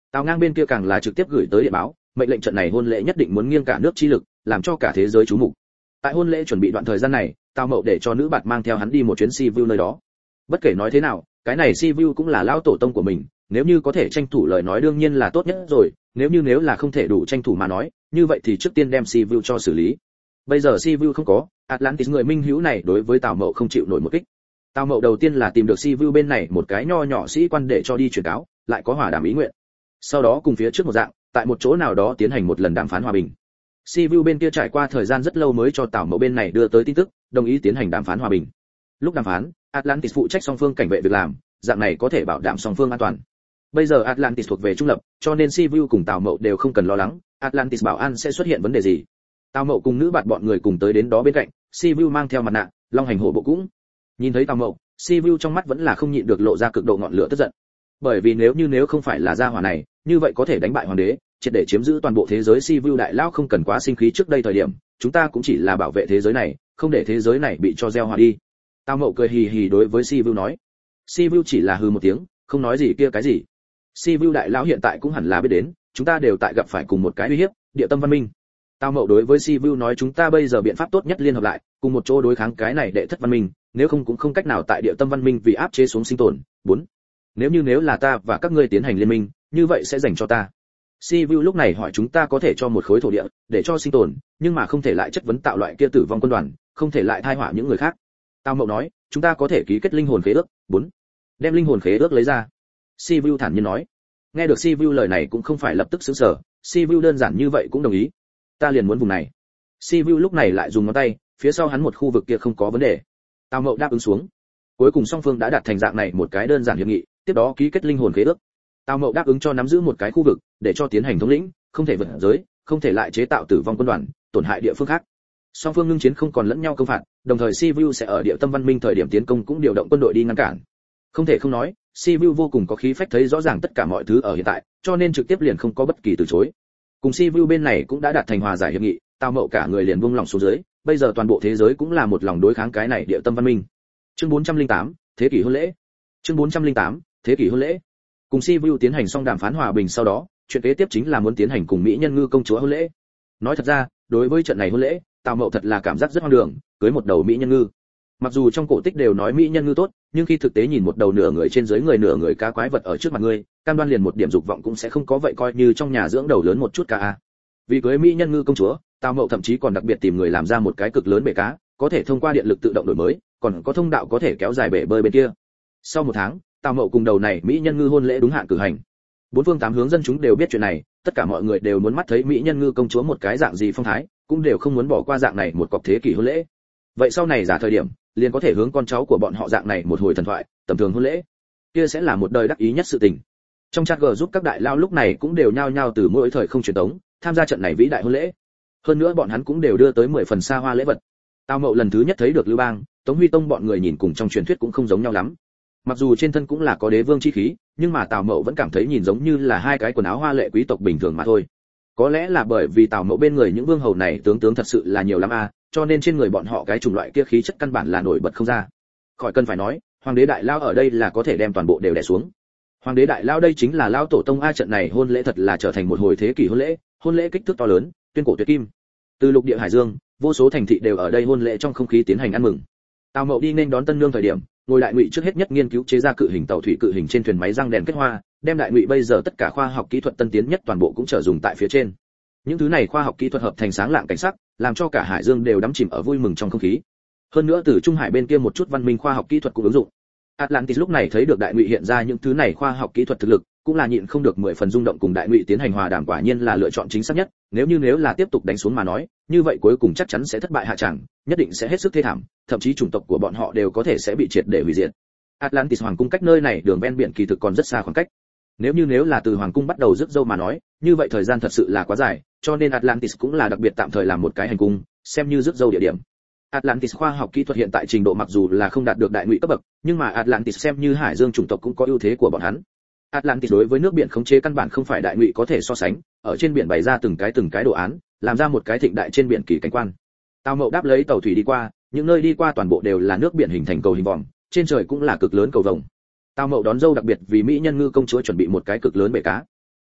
[SPEAKER 1] Tào Ngang bên kia càng là trực tiếp gửi tới điện báo, mệnh lệnh trận này hôn lễ nhất định muốn nghiêng cả nước chi lực, làm cho cả thế giới chú mục. Tại hôn lễ chuẩn bị đoạn thời gian này, Tào Mậu để cho nữ bạt mang theo hắn đi một chuyến Sivu nơi đó. Bất kể nói thế nào, cái này Sivu cũng là lão tổ tông của mình, nếu như có thể tranh thủ lời nói đương nhiên là tốt nhất rồi, nếu là không thể đủ tranh thủ mà nói, như vậy thì trước tiên đem Sivu cho xử lý. Bây giờ Sivu không có, Atlantis người minh hữu này đối với Tào Mậu không chịu nổi một kích. Tào Mậu đầu tiên là tìm được Sivu bên này một cái nho nhỏ sĩ quan để cho đi truyền cáo, lại có hòa đàm ý nguyện. Sau đó cùng phía trước một dạng, tại một chỗ nào đó tiến hành một lần đàm phán hòa bình. Sivu bên kia trải qua thời gian rất lâu mới cho Tào Mậu bên này đưa tới tin tức, đồng ý tiến hành đàm phán hòa bình. Lúc đàm phán, Atlantis phụ trách song phương cảnh vệ việc làm, dạng này có thể bảo đảm song phương an toàn. Bây giờ Atlantis thuộc về trung lập, cho nên Sivu cùng Tào Mậu đều không cần lo lắng, Atlantis bảo an sẽ xuất hiện vấn đề gì. Tào Mậu cùng nữ bạt bọn người cùng tới đến đó bên cạnh, Sivu mang theo mặt nạ, long hành hổ bộ cũng. Nhìn thấy Tào Mậu, Sivu trong mắt vẫn là không nhịn được lộ ra cực độ ngọn lửa tức giận. Bởi vì nếu không phải là gia hỏa này, như vậy có thể đánh bại hoàng đế, triệt để chiếm giữ toàn bộ thế giới. Sivu đại lão không cần quá sinh khí trước đây thời điểm, chúng ta cũng chỉ là bảo vệ thế giới này, không để thế giới này bị cho gieo họa đi. Tào Mậu cười hì hì đối với Sivu nói. Sivu chỉ là hừ một tiếng, không nói gì kia cái gì. Sivu đại lão hiện tại cũng hẳn là biết đến, chúng ta đều tại gặp phải cùng một cái uy hiếp, địa tâm văn minh. Tào Mậu đối với Sivu nói chúng ta bây giờ biện pháp tốt nhất liên hợp lại, cùng một chỗ đối kháng cái này đệ thất văn minh, nếu không cũng không cách nào tại địa tâm văn minh vì áp chế xuống sinh tồn. 4. Nếu là ta và các ngươi tiến hành liên minh, như vậy sẽ dành cho ta. Sivu lúc này hỏi chúng ta có thể cho một khối thổ địa để cho sinh tồn, nhưng mà không thể lại chất vấn tạo loại kia tử vong quân đoàn, không thể lại thai họa những người khác. Tào Mậu nói, chúng ta có thể ký kết linh hồn khế ước. 4. Đem linh hồn khế ước lấy ra. Sivu thản nhiên nói. Nghe được Sivu lời này cũng không phải lập tức sửng sở, Sivu đơn giản như vậy cũng đồng ý. Ta liền muốn vùng này. Sivu lúc này lại dùng ngón tay, phía sau hắn một khu vực kia không có vấn đề. Tào Mậu đáp ứng xuống. Cuối cùng song phương đã đạt thành dạng này một cái đơn giản hiệp nghị, tiếp đó ký kết linh hồn khế ước. Tào Mậu đáp ứng cho nắm giữ một cái khu vực, để cho tiến hành thống lĩnh, không thể vượt giới, không thể lại chế tạo tử vong quân đoàn, tổn hại địa phương khác. Song phương ngưng chiến không còn lẫn nhau công phạt, đồng thời Sivu sẽ ở địa tâm văn minh thời điểm tiến công cũng điều động quân đội đi ngăn cản. Không thể không nói, Sivu vô cùng có khí phách thấy rõ ràng tất cả mọi thứ ở hiện tại, cho nên trực tiếp liền không có bất kỳ từ chối. Cùng Sivu bên này cũng đã đạt thành hòa giải hiệp nghị, Tào Mậu cả người liền buông lòng xuống dưới, bây giờ toàn bộ thế giới cũng là một lòng đối kháng cái này địa tâm văn minh. Chương 408, thế kỷ hôn lễ. Chương 408, thế kỷ hôn lễ. Cùng Sivu tiến hành xong đàm phán hòa bình sau đó, chuyện kế tiếp chính là muốn tiến hành cùng mỹ nhân ngư công chúa hôn lễ. Nói thật ra, đối với trận này hôn lễ, Tào Mậu thật là cảm giác rất hoang đường, cưới một đầu mỹ nhân ngư. Mặc dù trong cổ tích đều nói mỹ nhân ngư tốt, nhưng khi thực tế nhìn một đầu nửa người trên dưới người nửa người cá quái vật ở trước mặt ngươi, cam đoan liền một điểm dục vọng cũng sẽ không có, vậy coi như trong nhà dưỡng đầu lớn một chút cả a. Vì cưới mỹ nhân ngư công chúa, Tào Mậu thậm chí còn đặc biệt tìm người làm ra một cái cực lớn bể cá, có thể thông qua điện lực tự động đổi mới, còn có thông đạo có thể kéo dài bể bơi bên kia. Sau một tháng, Tào Mậu cùng đầu này mỹ nhân ngư hôn lễ đúng hạn cử hành. Bốn phương tám hướng dân chúng đều biết chuyện này, tất cả mọi người đều muốn mắt thấy mỹ nhân ngư công chúa một cái dạng gì phong thái, cũng đều không muốn bỏ qua dạng này một cọc thế kỷ hôn lễ. Vậy sau này giả thời điểm, liền có thể hướng con cháu của bọn họ dạng này một hồi thần thoại, tầm thường hôn lễ. Kia sẽ là một đời đắc ý nhất sự tình. Trong chat G giúp các đại lao lúc này cũng đều nhao nhao từ mỗi thời không truyền tống, tham gia trận này vĩ đại hôn lễ. Hơn nữa bọn hắn cũng đều đưa tới 10 phần xa hoa lễ vật. Tào Mậu lần thứ nhất thấy được Lưu Bang, Tống Huy Tông bọn người nhìn cùng trong truyền thuyết cũng không giống nhau lắm. Mặc dù trên thân cũng là có đế vương chi khí, nhưng mà Tào Mậu vẫn cảm thấy nhìn giống như là hai cái quần áo hoa lệ quý tộc bình thường mà thôi. Có lẽ là bởi vì Tào Mậu bên người những vương hầu này tướng thật sự là nhiều lắm a, cho nên trên người bọn họ cái chủng loại kia khí chất căn bản là nổi bật không ra. Khỏi cần phải nói, hoàng đế đại lao ở đây là có thể đem toàn bộ đều đè xuống. Hoàng đế đại lao đây chính là lao tổ tông a, trận này hôn lễ thật là trở thành một hồi thế kỷ hôn lễ kích thước to lớn, tuyên cổ tuyệt kim. Từ lục địa hải dương, vô số thành thị đều ở đây hôn lễ trong không khí tiến hành ăn mừng. Tào Mậu đi nên đón tân nương thời điểm, ngồi đại ngụy trước hết nhất nghiên cứu chế ra cự hình tàu thủy cự hình trên thuyền máy răng đèn kết hoa, đem đại ngụy bây giờ tất cả khoa học kỹ thuật tân tiến nhất toàn bộ cũng trở dùng tại phía trên. Những thứ này khoa học kỹ thuật hợp thành sáng lạng cảnh sắc, làm cho cả hải dương đều đắm chìm ở vui mừng trong không khí. Hơn nữa từ trung hải bên kia một chút văn minh khoa học kỹ thuật cũng ứng dụng. Atlantis lúc này thấy được đại ngụy hiện ra những thứ này khoa học kỹ thuật thực lực, cũng là nhịn không được 10 phần rung động, cùng đại ngụy tiến hành hòa đàm quả nhiên là lựa chọn chính xác nhất, nếu là tiếp tục đánh xuống mà nói, như vậy cuối cùng chắc chắn sẽ thất bại hạ tràng, nhất định sẽ hết sức thê thảm, thậm chí chủng tộc của bọn họ đều có thể sẽ bị triệt để hủy diệt. Atlantis hoàng cung cách nơi này đường ven biển kỳ thực còn rất xa khoảng cách. Nếu là từ hoàng cung bắt đầu rước dâu mà nói, như vậy thời gian thật sự là quá dài, cho nên Atlantis cũng là đặc biệt tạm thời làm một cái hành cung, xem như rước dâu địa điểm. Atlantis khoa học kỹ thuật hiện tại trình độ mặc dù là không đạt được đại ngụy cấp bậc, nhưng mà Atlantis xem như hải dương chủng tộc cũng có ưu thế của bọn hắn. Atlantis đối với nước biển khống chế căn bản không phải đại ngụy có thể so sánh, ở trên biển bày ra từng cái đồ án, làm ra một cái thịnh đại trên biển kỳ cảnh quan. Tào Mậu đáp lấy tàu thủy đi qua, những nơi đi qua toàn bộ đều là nước biển hình thành cầu hình vòm, trên trời cũng là cực lớn cầu vồng. Tào Mậu đón dâu đặc biệt vì mỹ nhân ngư công chúa chuẩn bị một cái cực lớn bể cá.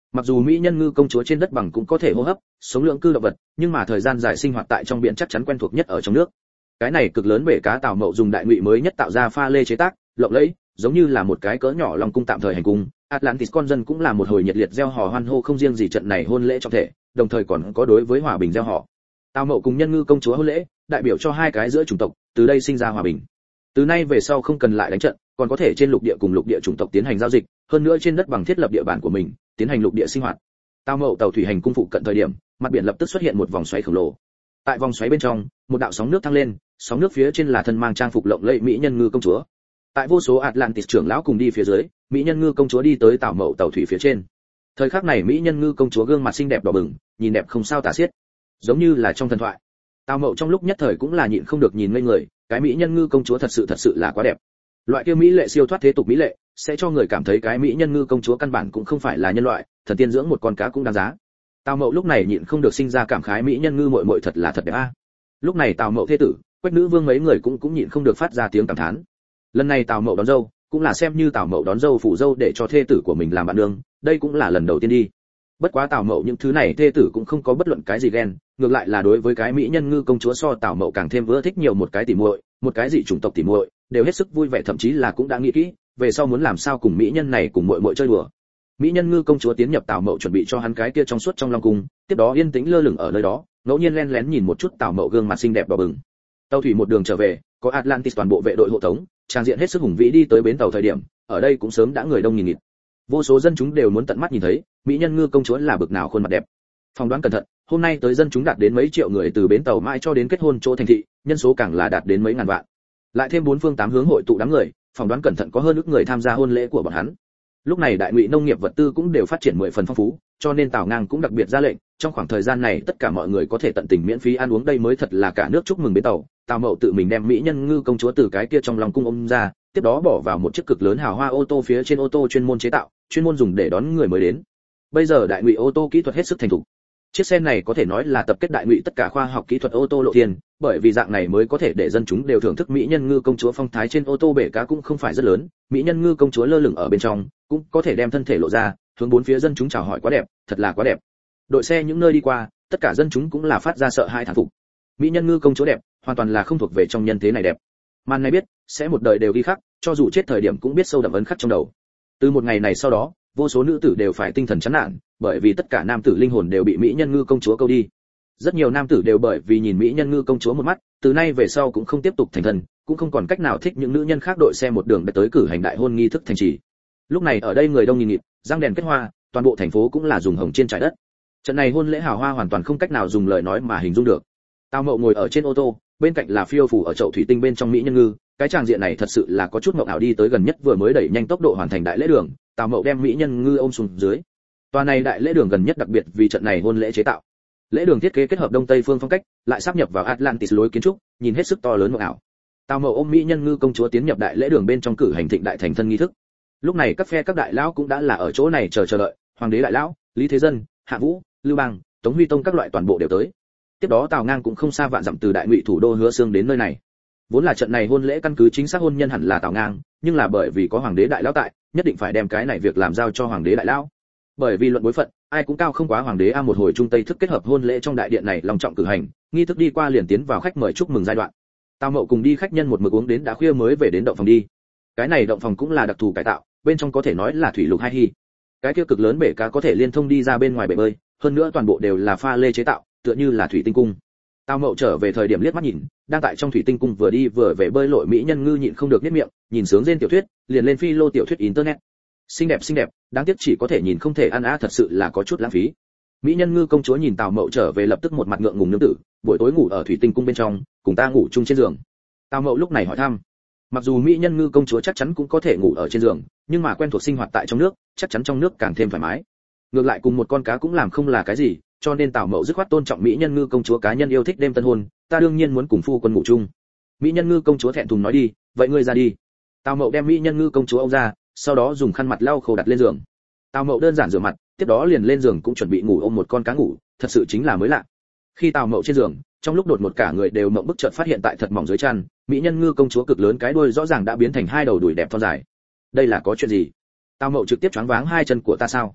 [SPEAKER 1] Mặc dù mỹ nhân ngư công chúa trên đất bằng cũng có thể hô hấp, sống lượng cư động vật, nhưng mà thời gian dài sinh hoạt tại trong biển chắc chắn quen thuộc nhất ở trong nước. Cái này cực lớn bể cá Tào Mậu dùng đại ngụy mới nhất tạo ra pha lê chế tác, lộng lẫy, giống như là một cái cỡ nhỏ long cung tạm thời hành cung. Atlantis con dân cũng là một hồi nhiệt liệt reo hò hoan hô, không riêng gì trận này hôn lễ trọng thể, đồng thời còn có đối với hòa bình reo hò. Tào Mậu cùng nhân ngư công chúa hôn lễ, đại biểu cho hai cái giữa chủng tộc, từ đây sinh ra hòa bình. Từ nay về sau không cần lại đánh trận, còn có thể trên lục địa cùng lục địa chủng tộc tiến hành giao dịch, hơn nữa trên đất bằng thiết lập địa bàn của mình, tiến hành lục địa sinh hoạt. Tào Mậu tàu thủy hành cung phụ cận thời điểm, mặt biển lập tức xuất hiện một vòng xoáy khổng lồ. Tại vòng xoáy bên trong, một đạo sóng nước thăng lên, sóng nước phía trên là thân mang trang phục lộng lẫy mỹ nhân ngư công chúa. Tại vô số Atlantis trưởng lão cùng đi phía dưới, mỹ nhân ngư công chúa đi tới Tào Mậu tàu thủy phía trên. Thời khắc này mỹ nhân ngư công chúa gương mặt xinh đẹp đỏ bừng, nhìn đẹp không sao tả xiết, giống như là trong thần thoại. Tào Mậu trong lúc nhất thời cũng là nhịn không được nhìn ngây người, cái mỹ nhân ngư công chúa thật sự là quá đẹp. Loại kia mỹ lệ siêu thoát thế tục mỹ lệ, sẽ cho người cảm thấy cái mỹ nhân ngư công chúa căn bản cũng không phải là nhân loại, thần tiên dưỡng một con cá cũng đáng giá. Tào Mậu lúc này nhịn không được sinh ra cảm khái mỹ nhân ngư muội muội thật đẹp a. Lúc này Tào Mậu thế tử, Quách Nữ Vương mấy người cũng nhịn không được phát ra tiếng cảm thán. Lần này Tào Mậu đón dâu, cũng là xem như Tào Mậu đón dâu phụ dâu để cho thê tử của mình làm bạn nương, đây cũng là lần đầu tiên đi. Bất quá Tào Mậu những thứ này thê tử cũng không có bất luận cái gì ghen, ngược lại là đối với cái mỹ nhân ngư công chúa so Tào Mậu càng thêm ưa thích nhiều một cái tỉ muội, một cái dị chủng tộc tỉ muội, đều hết sức vui vẻ, thậm chí là cũng đã nghĩ kỹ, về sau muốn làm sao cùng mỹ nhân này cùng muội muội chơi đùa. Mỹ nhân ngư công chúa tiến nhập Tào Mậu chuẩn bị cho hắn cái kia trong suốt trong long cung, tiếp đó yên tĩnh lơ lửng ở nơi đó, ngẫu nhiên lén lén nhìn một chút Tào Mậu gương mặt xinh đẹp đỏ bừng. Tàu thủy một đường trở về, có Atlantis toàn bộ vệ đội hộ tống, trang diện hết sức hùng vĩ đi tới bến tàu thời điểm, ở đây cũng sớm đã người đông nghìn nghịt. Vô số dân chúng đều muốn tận mắt nhìn thấy, mỹ nhân ngư công chúa là bực nào khuôn mặt đẹp. Phỏng đoán cẩn thận, hôm nay tới dân chúng đạt đến mấy triệu người, từ bến tàu mãi cho đến kết hôn chỗ thành thị, nhân số càng là đạt đến mấy ngàn vạn. Lại thêm bốn phương tám hướng hội tụ đám người, phỏng đoán cẩn thận có hơn ước người tham gia hôn lễ của bọn hắn. Lúc này đại ngụy nông nghiệp vật tư cũng đều phát triển 10 phần phong phú, cho nên Tào Ngang cũng đặc biệt ra lệnh, trong khoảng thời gian này tất cả mọi người có thể tận tình miễn phí ăn uống, đây mới thật là cả nước chúc mừng bến tàu. Tào Mậu tự mình đem mỹ nhân ngư công chúa từ cái kia trong lòng cung ôm ra, tiếp đó bỏ vào một chiếc cực lớn hào hoa ô tô, phía trên ô tô chuyên môn chế tạo, chuyên môn dùng để đón người mới đến. Bây giờ đại ngụy ô tô kỹ thuật hết sức thành thục. Chiếc xe này có thể nói là tập kết đại ngụy tất cả khoa học kỹ thuật ô tô lộ thiên, bởi vì dạng này mới có thể để dân chúng đều thưởng thức mỹ nhân ngư công chúa phong thái. Trên ô tô bể cá cũng không phải rất lớn, mỹ nhân ngư công chúa lơ lửng ở bên trong, cũng có thể đem thân thể lộ ra, hướng bốn phía dân chúng chào hỏi, quá đẹp, thật là quá đẹp. Đội xe những nơi đi qua, tất cả dân chúng cũng là phát ra sợ hãi thán phục. Mỹ nhân ngư công chúa đẹp, hoàn toàn là không thuộc về trong nhân thế này đẹp. Màn này biết, sẽ một đời đều ghi khắc, cho dù chết thời điểm cũng biết sâu đậm ấn khắc trong đầu. Từ một ngày này sau đó, vô số nữ tử đều phải tinh thần chán nản, bởi vì tất cả nam tử linh hồn đều bị mỹ nhân ngư công chúa câu đi. Rất nhiều nam tử đều bởi vì nhìn mỹ nhân ngư công chúa một mắt, từ nay về sau cũng không tiếp tục thành thân, cũng không còn cách nào thích những nữ nhân khác. Đội xe một đường đã tới cử hành đại hôn nghi thức thành trì. Lúc này ở đây người đông nghìn nghịt, răng đèn kết hoa, toàn bộ thành phố cũng là dùng hồng trên trải đất. Trận này hôn lễ hào hoa hoàn toàn không cách nào dùng lời nói mà hình dung được. Tào Mậu ngồi ở trên ô tô, bên cạnh là phiêu phù ở chậu thủy tinh bên trong mỹ nhân ngư, cái tràng diện này thật sự là có chút mộng ảo. Đi tới gần nhất, vừa mới đẩy nhanh tốc độ hoàn thành đại lễ đường, Tào Mậu đem mỹ nhân ngư ôm xuống dưới. Tòa này đại lễ đường gần nhất đặc biệt vì trận này hôn lễ chế tạo. Lễ đường thiết kế kết hợp đông tây phương phong cách, lại sáp nhập vào Atlantis lối kiến trúc, nhìn hết sức to lớn mộng ảo. Tào Mậu ôm mỹ nhân ngư công chúa tiến nhập đại lễ đường bên trong cử hành thịnh đại thành thân nghi thức. Lúc này các phe các đại lão cũng đã là ở chỗ này chờ đợi, hoàng đế đại lão, Lý Thế Dân, Hạ Vũ, Lưu Bang, Tống Huy Tông các loại toàn bộ đều tới. Tiếp đó Tào Ngang cũng không xa vạn dặm từ đại ngụy thủ đô Hứa Xương đến nơi này. Vốn là trận này hôn lễ căn cứ chính xác hôn nhân hẳn là Tào Ngang, nhưng là bởi vì có hoàng đế đại lão tại, nhất định phải đem cái này việc làm giao cho hoàng đế đại lão. Bởi vì luận bối phận, ai cũng cao không quá hoàng đế. Một hồi trung tây thức kết hợp hôn lễ trong đại điện này long trọng cử hành, nghi thức đi qua liền tiến vào khách mời chúc mừng giai đoạn. Tào Mậu cùng đi khách nhân một mực uống đến đã khuya mới về đến động phòng đi. Cái này động phòng cũng là đặc thù cải tạo, bên trong có thể nói là thủy lục hai hy. Cái kia cực lớn bể cá có thể liên thông đi ra bên ngoài bể bơi, hơn nữa toàn bộ đều là pha lê chế tạo, tựa như là thủy tinh cung. Tào Mậu trở về thời điểm liếc mắt nhìn, đang tại trong thủy tinh cung vừa đi vừa về bơi lội mỹ nhân ngư nhịn không được nhếch miệng, nhìn sướng rên tiểu thuyết, liền lên phi lô tiểu thuyết internet. Xinh đẹp, đáng tiếc chỉ có thể nhìn không thể ăn á, thật sự là có chút lãng phí. Mỹ nhân ngư công chúa nhìn Tào Mậu trở về lập tức một mặt ngượng ngùng nương tử, buổi tối ngủ ở thủy tinh cung bên trong, cùng ta ngủ chung trên giường. Tào Mậu lúc này hỏi thăm. Mặc dù mỹ nhân ngư công chúa chắc chắn cũng có thể ngủ ở trên giường, nhưng mà quen thuộc sinh hoạt tại trong nước, chắc chắn trong nước càng thêm thoải mái. Ngược lại cùng một con cá cũng làm không là cái gì, cho nên Tào Mậu dứt khoát tôn trọng mỹ nhân ngư công chúa cá nhân yêu thích đêm tân hôn, ta đương nhiên muốn cùng phu quân ngủ chung. Mỹ nhân ngư công chúa thẹn thùng nói đi, vậy ngươi ra đi. Tào Mậu đem mỹ nhân ngư công chúa ông ra, sau đó dùng khăn mặt lau khô đặt lên giường. Tào Mậu đơn giản rửa mặt, tiếp đó liền lên giường cũng chuẩn bị ngủ ôm một con cá ngủ, thật sự chính là mới lạ. Khi Tào Mậu trên giường, trong lúc đột một cả người đều mộng bức chợt phát hiện tại thật mỏng dưới chăn, mỹ nhân ngư công chúa cực lớn cái đuôi rõ ràng đã biến thành hai đầu đùi đẹp thon dài. Đây là có chuyện gì? Tào Mậu trực tiếp choáng váng, hai chân của ta sao?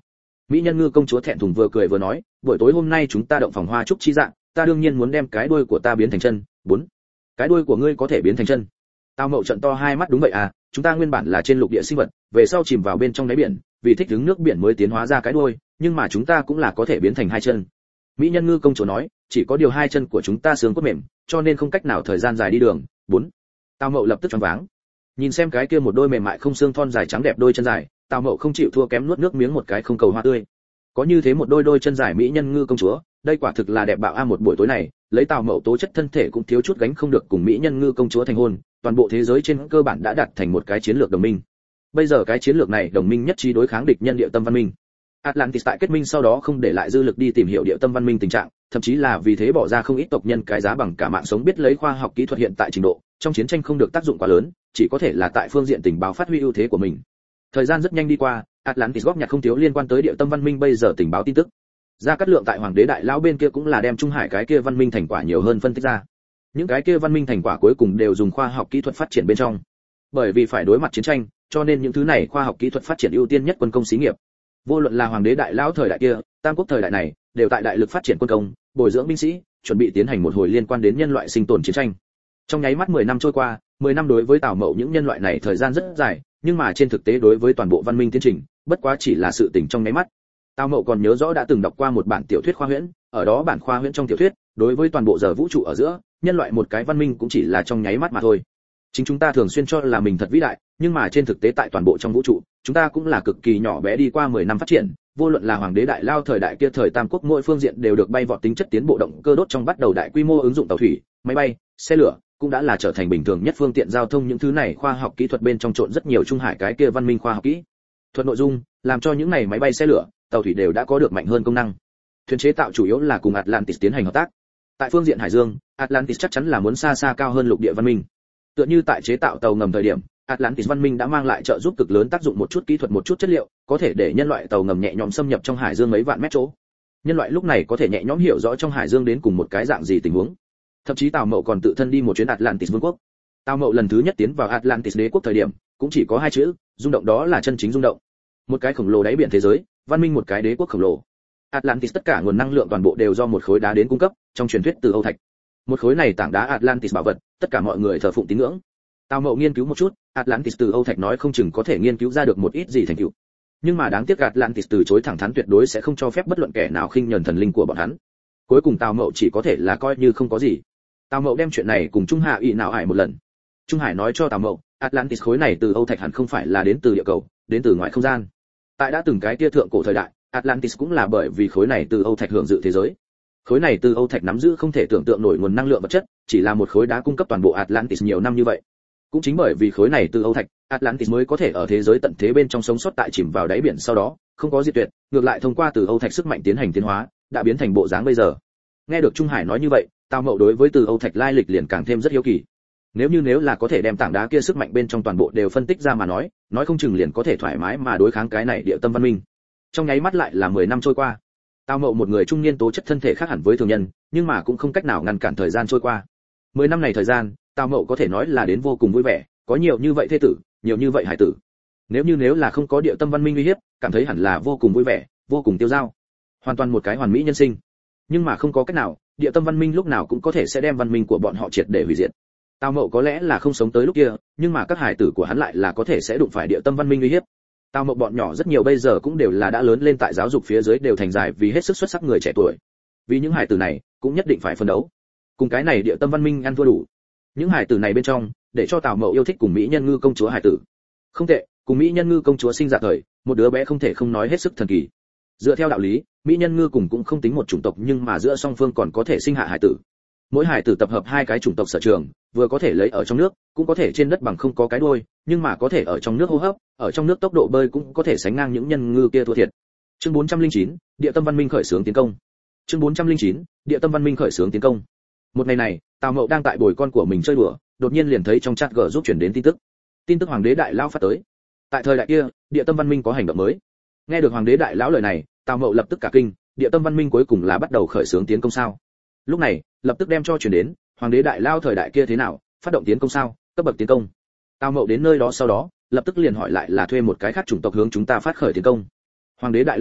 [SPEAKER 1] Mỹ nhân ngư công chúa thẹn thùng vừa cười vừa nói, buổi tối hôm nay chúng ta động phòng hoa trúc chi dạng, ta đương nhiên muốn đem cái đuôi của ta biến thành chân. 4. Cái đuôi của ngươi có thể biến thành chân? Tào Mậu trợn to hai mắt, đúng vậy à, chúng ta nguyên bản là trên lục địa sinh vật, về sau chìm vào bên trong đáy biển, vì thích ứng nước biển mới tiến hóa ra cái đuôi, nhưng mà chúng ta cũng là có thể biến thành hai chân. Mỹ nhân ngư công chúa nói, chỉ có điều hai chân của chúng ta xương cốt mềm, cho nên không cách nào thời gian dài đi đường. 4. Tào Mậu lập tức choáng váng. Nhìn xem cái kia một đôi mềm mại không xương thon dài trắng đẹp đôi chân dài, Tào Mậu không chịu thua kém nuốt nước miếng một cái không cầu hoa tươi. Có như thế một đôi chân dài mỹ nhân ngư công chúa, đây quả thực là đẹp bạo a. Một buổi tối này, lấy Tào Mậu tố chất thân thể cũng thiếu chút gánh không được cùng mỹ nhân ngư công chúa thành hôn, toàn bộ thế giới trên cơ bản đã đạt thành một cái chiến lược đồng minh. Bây giờ cái chiến lược này đồng minh nhất trí đối kháng địch nhân địa tâm văn minh. Atlantis tại kết minh sau đó không để lại dư lực đi tìm hiểu địa tâm văn minh tình trạng, thậm chí là vì thế bỏ ra không ít tộc nhân cái giá bằng cả mạng sống biết lấy khoa học kỹ thuật hiện tại trình độ, trong chiến tranh không được tác dụng quá lớn, chỉ có thể là tại phương diện tình báo phát huy ưu thế của mình. Thời gian rất nhanh đi qua, Atlantis góp nhặt không thiếu liên quan tới địa tâm văn minh bây giờ tình báo tin tức. Gia Cát Lượng tại Hoàng đế đại lão bên kia cũng là đem Trung Hải cái kia văn minh thành quả nhiều hơn phân tích ra. Những cái kia văn minh thành quả cuối cùng đều dùng khoa học kỹ thuật phát triển bên trong. Bởi vì phải đối mặt chiến tranh, cho nên những thứ này khoa học kỹ thuật phát triển ưu tiên nhất quân công xí nghiệp. Vô luận là Hoàng đế đại lão thời đại kia, Tam quốc thời đại này, đều tại đại lực phát triển quân công, bồi dưỡng binh sĩ, chuẩn bị tiến hành một hồi liên quan đến nhân loại sinh tồn chiến tranh. Trong nháy mắt 10 năm trôi qua, 10 năm đối với Tào Mậu những nhân loại này thời gian rất dài, nhưng mà trên thực tế đối với toàn bộ văn minh tiến trình, bất quá chỉ là sự tình trong nháy mắt. Tào Mậu còn nhớ rõ đã từng đọc qua một bản tiểu thuyết khoa huyễn, ở đó bản khoa huyễn trong tiểu thuyết, đối với toàn bộ giờ vũ trụ ở giữa, nhân loại một cái văn minh cũng chỉ là trong nháy mắt mà thôi. Chính chúng ta thường xuyên cho là mình thật vĩ đại, nhưng mà trên thực tế tại toàn bộ trong vũ trụ, chúng ta cũng là cực kỳ nhỏ bé đi qua 10 năm phát triển, vô luận là Hoàng đế đại lao thời đại kia thời Tam quốc mỗi phương diện đều được bay vọt tính chất tiến bộ động cơ đốt trong bắt đầu đại quy mô ứng dụng tàu thủy, máy bay, xe lửa, cũng đã là trở thành bình thường nhất phương tiện giao thông. Những thứ này khoa học kỹ thuật bên trong trộn rất nhiều Trung Hải cái kia văn minh khoa học kỹ thuật nội dung, làm cho những này máy bay xe lửa, tàu thủy đều đã có được mạnh hơn công năng. Thuyền chế tạo chủ yếu là cùng Atlantis tiến hành hợp tác. Tại phương diện hải dương, Atlantis chắc chắn là muốn xa xa cao hơn lục địa văn minh. Tựa như tại chế tạo tàu ngầm thời điểm, Atlantis văn minh đã mang lại trợ giúp cực lớn tác dụng, một chút kỹ thuật một chút chất liệu, có thể để nhân loại tàu ngầm nhẹ nhõm xâm nhập trong hải dương mấy vạn mét chỗ. Nhân loại lúc này có thể nhẹ nhõm hiểu rõ trong hải dương đến cùng một cái dạng gì tình huống. Thậm chí Tào Mậu còn tự thân đi một chuyến Atlantis vương quốc. Tào Mậu lần thứ nhất tiến vào Atlantis đế quốc thời điểm, cũng chỉ có hai chữ, rung động, đó là chân chính rung động. Một cái khổng lồ đáy biển thế giới, văn minh một cái đế quốc khổng lồ. Atlantis tất cả nguồn năng lượng toàn bộ đều do một khối đá đến cung cấp, trong truyền thuyết từ Âu Thạch. Một khối này tảng đá Atlantis bảo vật, tất cả mọi người thờ phụng tín ngưỡng. Tào Mậu nghiên cứu một chút, Atlantis từ Âu Thạch nói không chừng có thể nghiên cứu ra được một ít gì thành tựu. Nhưng mà đáng tiếc Atlantis từ chối thẳng thắn tuyệt đối sẽ không cho phép bất luận kẻ nào khinh nhẫn thần linh của bọn hắn. Cuối cùng Tào Mậu chỉ có thể là coi như không có gì. Tào Mậu đem chuyện này cùng Trung Hạ ỷ nào ải một lần. Trung Hải nói cho Tào Mậu, Atlantis khối này từ Âu Thạch hẳn không phải là đến từ địa cầu, đến từ ngoài không gian. Tại đã từng cái kia thượng cổ thời đại, Atlantis cũng là bởi vì khối này từ Âu Thạch hưởng dự thế giới. Khối này từ Âu Thạch nắm giữ không thể tưởng tượng nổi nguồn năng lượng vật chất, chỉ là một khối đá cung cấp toàn bộ Atlantis nhiều năm như vậy. Cũng chính bởi vì khối này từ Âu Thạch, Atlantis mới có thể ở thế giới tận thế bên trong sống sót tại chìm vào đáy biển sau đó, không có diệt tuyệt, ngược lại thông qua từ Âu Thạch sức mạnh tiến hành tiến hóa, đã biến thành bộ dáng bây giờ. Nghe được Trung Hải nói như vậy, Tào Mậu đối với từ Âu Thạch lai lịch liền càng thêm rất hiếu kỳ. Nếu là có thể đem tảng đá kia sức mạnh bên trong toàn bộ đều phân tích ra mà nói không chừng liền có thể thoải mái mà đối kháng cái này địa tâm văn minh. Trong nháy mắt lại là 10 năm trôi qua. Tào Mậu một người trung niên tố chất thân thể khác hẳn với thường nhân, nhưng mà cũng không cách nào ngăn cản thời gian trôi qua. 10 năm này thời gian, Tào Mậu có thể nói là đến vô cùng vui vẻ, có nhiều như vậy thê tử, nhiều như vậy hải tử. Nếu là không có địa tâm văn minh uy hiếp, cảm thấy hẳn là vô cùng vui vẻ, vô cùng tiêu dao. Hoàn toàn một cái hoàn mỹ nhân sinh. Nhưng mà không có cách nào, địa tâm văn minh lúc nào cũng có thể sẽ đem văn minh của bọn họ triệt để hủy diệt. Tào Mậu có lẽ là không sống tới lúc kia, nhưng mà các hải tử của hắn lại là có thể sẽ đụng phải địa tâm văn minh uy hiếp. Tào Mậu bọn nhỏ rất nhiều bây giờ cũng đều là đã lớn lên tại giáo dục phía dưới đều thành dài vì hết sức xuất sắc người trẻ tuổi. Vì những hải tử này, cũng nhất định phải phấn đấu. Cùng cái này địa tâm văn minh ăn thua đủ. Những hải tử này bên trong, để cho Tào Mậu yêu thích cùng mỹ nhân ngư công chúa hải tử. Không tệ, cùng mỹ nhân ngư công chúa sinh ra thời, một đứa bé không thể không nói hết sức thần kỳ. Dựa theo đạo lý, mỹ nhân ngư cùng cũng không tính một chủng tộc, nhưng mà giữa song phương còn có thể sinh hạ hải tử. Mỗi hải tử tập hợp hai cái chủng tộc sở trường, vừa có thể lấy ở trong nước, cũng có thể trên đất bằng không có cái đuôi, nhưng mà có thể ở trong nước hô hấp, ở trong nước tốc độ bơi cũng có thể sánh ngang những nhân ngư kia thua thiệt. Chương 409, địa tâm văn minh khởi xướng tiến công. Chương 409, địa tâm văn minh khởi xướng tiến công. Một ngày này, Tào Mậu đang tại bồi con của mình chơi đùa, đột nhiên liền thấy trong chat G giúp chuyển đến tin tức. Tin tức Hoàng đế đại lão phát tới. Tại thời đại kia, địa tâm văn minh có hành động mới. Nghe được Hoàng đế đại lão lời này, Tào Mậu lập tức cả kinh, địa tâm văn minh cuối cùng là bắt đầu khởi xướng tiến công sao? Lúc này, lập tức đem cho chuyển đến, Hoàng đế đại lao thời đại kia thế nào, phát động tiến công sao, cấp bậc tiến công. Tào Mậu đến nơi đó sau đó, lập tức liền hỏi lại là thuê một cái khác chủng tộc hướng chúng ta phát khởi tiến công. Hoàng đế đại lao nói,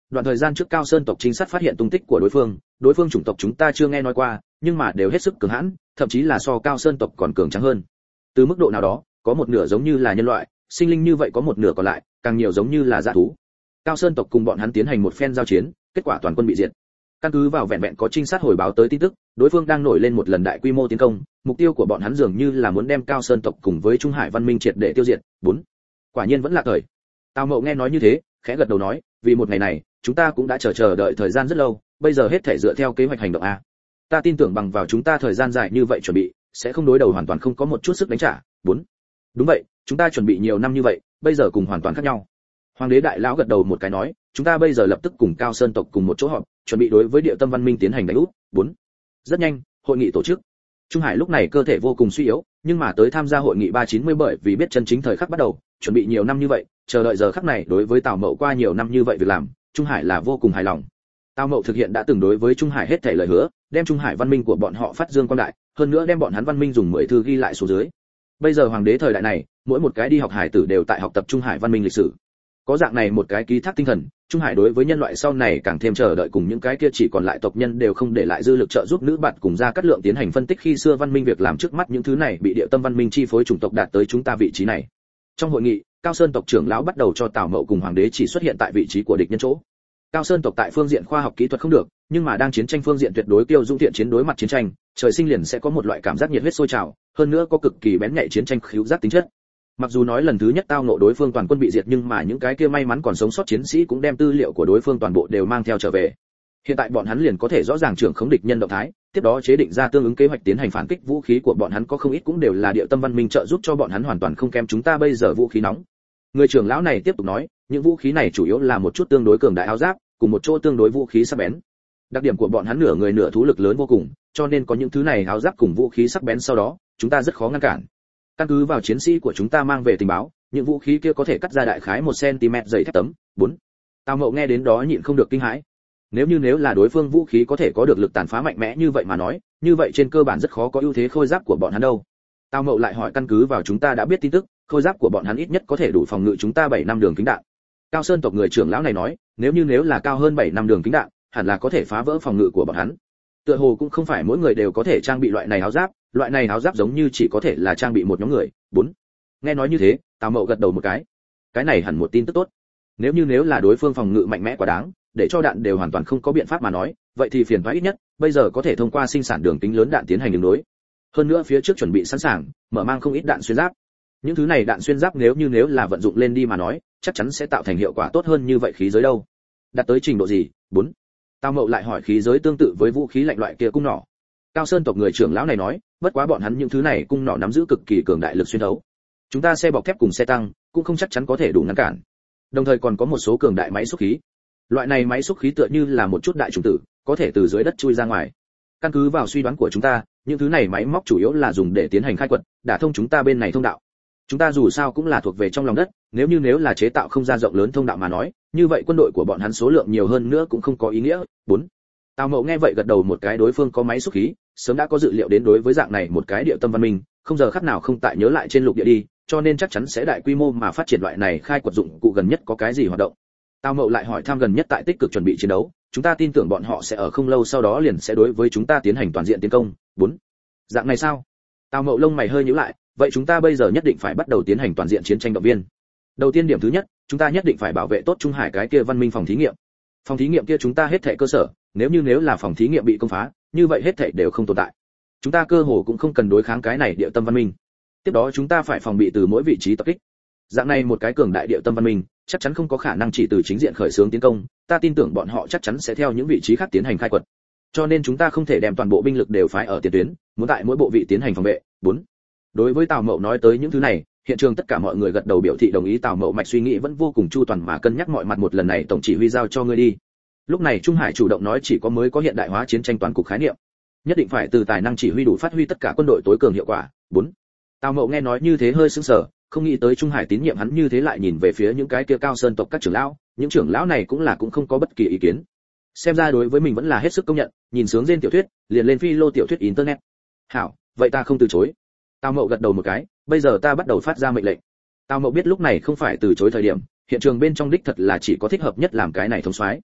[SPEAKER 1] đoạn thời gian trước Cao Sơn tộc trinh sát phát hiện tung tích của đối phương chủng tộc chúng ta chưa nghe nói qua, nhưng mà đều hết sức cường hãn, thậm chí là so Cao Sơn tộc còn cường tráng hơn. Từ mức độ nào đó, có một nửa giống như là nhân loại, sinh linh như vậy có một nửa còn lại, càng nhiều giống như là dã thú. Cao Sơn tộc cùng bọn hắn tiến hành một phen giao chiến, kết quả toàn quân bị diệt. Căn cứ vào vẹn vẹn có trinh sát hồi báo tới tin tức, đối phương đang nổi lên một lần đại quy mô tiến công, mục tiêu của bọn hắn dường như là muốn đem Cao Sơn tộc cùng với Trung Hải văn minh triệt để tiêu diệt. 4. Quả nhiên vẫn là thời. Tào Mậu nghe nói như thế, khẽ gật đầu nói, vì một ngày này, chúng ta cũng đã chờ đợi thời gian rất lâu, bây giờ hết thể dựa theo kế hoạch hành động a. Ta tin tưởng bằng vào chúng ta thời gian dài như vậy chuẩn bị, sẽ không đối đầu hoàn toàn không có một chút sức đánh trả. 4. Đúng vậy, chúng ta chuẩn bị nhiều năm như vậy, bây giờ cùng hoàn toàn khác nhau. Hoàng đế đại lão gật đầu một cái nói, chúng ta bây giờ lập tức cùng Cao Sơn tộc cùng một chỗ họp, chuẩn bị đối với Địa Tâm văn minh tiến hành đánh úp. 4. Rất nhanh, hội nghị tổ chức. Trung Hải lúc này cơ thể vô cùng suy yếu, nhưng mà tới tham gia hội nghị 390 bởi vì biết chân chính thời khắc bắt đầu, chuẩn bị nhiều năm như vậy, chờ đợi giờ khắc này đối với Tào Mậu qua nhiều năm như vậy việc làm, Trung Hải là vô cùng hài lòng. Tào Mậu thực hiện đã từng đối với Trung Hải hết thảy lời hứa, đem Trung Hải văn minh của bọn họ phát dương quang đại, hơn nữa đem bọn hắn văn minh dùng 10 thư ghi lại xuống dưới. Bây giờ hoàng đế thời đại này, mỗi một cái đi học hải tử đều tại học tập Trung Hải văn minh lịch sử. Có dạng này một cái ký thác tinh thần, Trung Hải đối với nhân loại sau này càng thêm chờ đợi cùng những cái kia chỉ còn lại tộc nhân đều không để lại dư lực trợ giúp nữ bạn cùng ra cắt lượng tiến hành phân tích khi xưa văn minh việc làm trước mắt những thứ này bị Địa Tâm văn minh chi phối chủng tộc đạt tới chúng ta vị trí này. Trong hội nghị, Cao Sơn tộc trưởng lão bắt đầu cho Tào Mậu cùng hoàng đế chỉ xuất hiện tại vị trí của địch nhân chỗ. Cao Sơn tộc tại phương diện khoa học kỹ thuật không được, nhưng mà đang chiến tranh phương diện tuyệt đối kiêu dũng thiện chiến đối mặt chiến tranh, trời sinh liền sẽ có một loại cảm giác nhiệt huyết sôi trào, hơn nữa có cực kỳ bén nhạy chiến tranh khứu giác tính chất. Mặc dù nói lần thứ nhất tao ngộ đối phương toàn quân bị diệt nhưng mà những cái kia may mắn còn sống sót chiến sĩ cũng đem tư liệu của đối phương toàn bộ đều mang theo trở về. Hiện tại bọn hắn liền có thể rõ ràng trưởng khống địch nhân động thái, tiếp đó chế định ra tương ứng kế hoạch tiến hành phản kích. Vũ khí của bọn hắn có không ít cũng đều là Địa Tâm văn minh trợ giúp cho bọn hắn hoàn toàn không kém chúng ta bây giờ vũ khí nóng. Người trưởng lão này tiếp tục nói, những vũ khí này chủ yếu là một chút tương đối cường đại áo giáp, cùng một chỗ tương đối vũ khí sắc bén. Đặc điểm của bọn hắn nửa người nửa thú lực lớn vô cùng, cho nên có những thứ này áo giáp cùng vũ khí sắc bén sau đó, chúng ta rất khó ngăn cản. Căn cứ vào chiến sĩ của chúng ta mang về tình báo, những vũ khí kia có thể cắt ra đại khái 1 cm dày thép tấm. 4. Tào Mậu nghe đến đó nhịn không được kinh hãi. Nếu là đối phương vũ khí có thể có được lực tàn phá mạnh mẽ như vậy mà nói, như vậy trên cơ bản rất khó có ưu thế khôi giáp của bọn hắn đâu. Tào Mậu lại hỏi căn cứ vào chúng ta đã biết tin tức, khôi giáp của bọn hắn ít nhất có thể đủ phòng ngự chúng ta 7 năm đường kính đạn. Cao Sơn tộc người trưởng lão này nói, nếu là cao hơn 7 năm đường kính đạn, hẳn là có thể phá vỡ phòng ngự của bọn hắn. Tựa hồ cũng không phải mỗi người đều có thể trang bị loại này áo giáp giống như chỉ có thể là trang bị một nhóm người. 4. Nghe nói như thế, Tào Mậu gật đầu một cái. Cái này hẳn một tin tức tốt. Nếu là đối phương phòng ngự mạnh mẽ quá đáng, để cho đạn đều hoàn toàn không có biện pháp mà nói, vậy thì phiền toái ít nhất, bây giờ có thể thông qua sinh sản đường kính lớn đạn tiến hành ứng đối. Hơn nữa phía trước chuẩn bị sẵn sàng, mở mang không ít đạn xuyên giáp. Những thứ này đạn xuyên giáp nếu là vận dụng lên đi mà nói, chắc chắn sẽ tạo thành hiệu quả tốt hơn như vậy khí giới đâu. Đạt tới trình độ gì? 4. Tào Mậu lại hỏi khí giới tương tự với vũ khí lạnh loại kia cung nỏ. Cao Sơn tộc người trưởng lão này nói, bất quá bọn hắn những thứ này cung nỏ nắm giữ cực kỳ cường đại lực xuyên thấu. Chúng ta xe bọc thép cùng xe tăng cũng không chắc chắn có thể đủ ngăn cản. Đồng thời còn có một số cường đại máy xúc khí. Loại này máy xúc khí tựa như là một chút đại trùng tử, có thể từ dưới đất chui ra ngoài. Căn cứ vào suy đoán của chúng ta, những thứ này máy móc chủ yếu là dùng để tiến hành khai quật, đả thông chúng ta bên này thông đạo. Chúng ta dù sao cũng là thuộc về trong lòng đất, nếu là chế tạo không gian rộng lớn thông đạo mà nói, như vậy quân đội của bọn hắn số lượng nhiều hơn nữa cũng không có ý nghĩa. 4. Tào Mậu nghe vậy gật đầu một cái, đối phương có máy xúc khí, sớm đã có dự liệu đến đối với dạng này một cái Địa Tâm văn minh, không giờ khắc nào không tại nhớ lại trên lục địa đi, cho nên chắc chắn sẽ đại quy mô mà phát triển loại này khai quật dụng cụ. Gần nhất có cái gì hoạt động? Tào Mậu lại hỏi thăm gần nhất tại tích cực chuẩn bị chiến đấu, chúng ta tin tưởng bọn họ sẽ ở không lâu sau đó liền sẽ đối với chúng ta tiến hành toàn diện tiến công. 4. Dạng này sao? Tào Mậu lông mày hơi nhíu lại, vậy chúng ta bây giờ nhất định phải bắt đầu tiến hành toàn diện chiến tranh động viên. Đầu tiên điểm thứ nhất, chúng ta nhất định phải bảo vệ tốt Trung Hải cái kia văn minh phòng thí nghiệm. Phòng thí nghiệm kia chúng ta hết thảy cơ sở, nếu là phòng thí nghiệm bị công phá, như vậy hết thảy đều không tồn tại. Chúng ta cơ hồ cũng không cần đối kháng cái này Địa Tâm văn minh. Tiếp đó chúng ta phải phòng bị từ mỗi vị trí tập kích. Dạng này một cái cường đại Địa Tâm văn minh, chắc chắn không có khả năng chỉ từ chính diện khởi xướng tiến công, ta tin tưởng bọn họ chắc chắn sẽ theo những vị trí khác tiến hành khai quật. Cho nên chúng ta không thể đem toàn bộ binh lực đều phái ở tiền tuyến, muốn tại mỗi bộ vị tiến hành phòng vệ. 4. Đối với Tào Mậu nói tới những thứ này, hiện trường tất cả mọi người gật đầu biểu thị đồng ý. Tào Mậu mạch suy nghĩ vẫn vô cùng chu toàn mà cân nhắc mọi mặt, một lần này tổng chỉ huy giao cho ngươi đi. Lúc này Trung Hải chủ động nói chỉ có mới có hiện đại hóa chiến tranh toàn cục khái niệm, nhất định phải từ tài năng chỉ huy đủ phát huy tất cả quân đội tối cường hiệu quả. 4. Tào Mậu nghe nói như thế hơi sững sờ, không nghĩ tới Trung Hải tín nhiệm hắn như thế, lại nhìn về phía những cái kia Cao Sơn tộc các trưởng lão, những trưởng lão này cũng không có bất kỳ ý kiến. Xem ra đối với mình vẫn là hết sức công nhận, nhìn sướng trên tiểu thuyết, liền lên phi lô tiểu thuyết internet. Hảo, vậy ta không từ chối. Tào Mậu gật đầu một cái, bây giờ ta bắt đầu phát ra mệnh lệnh. Tào Mậu biết lúc này không phải từ chối thời điểm, hiện trường bên trong đích thật là chỉ có thích hợp nhất làm cái này thống soái.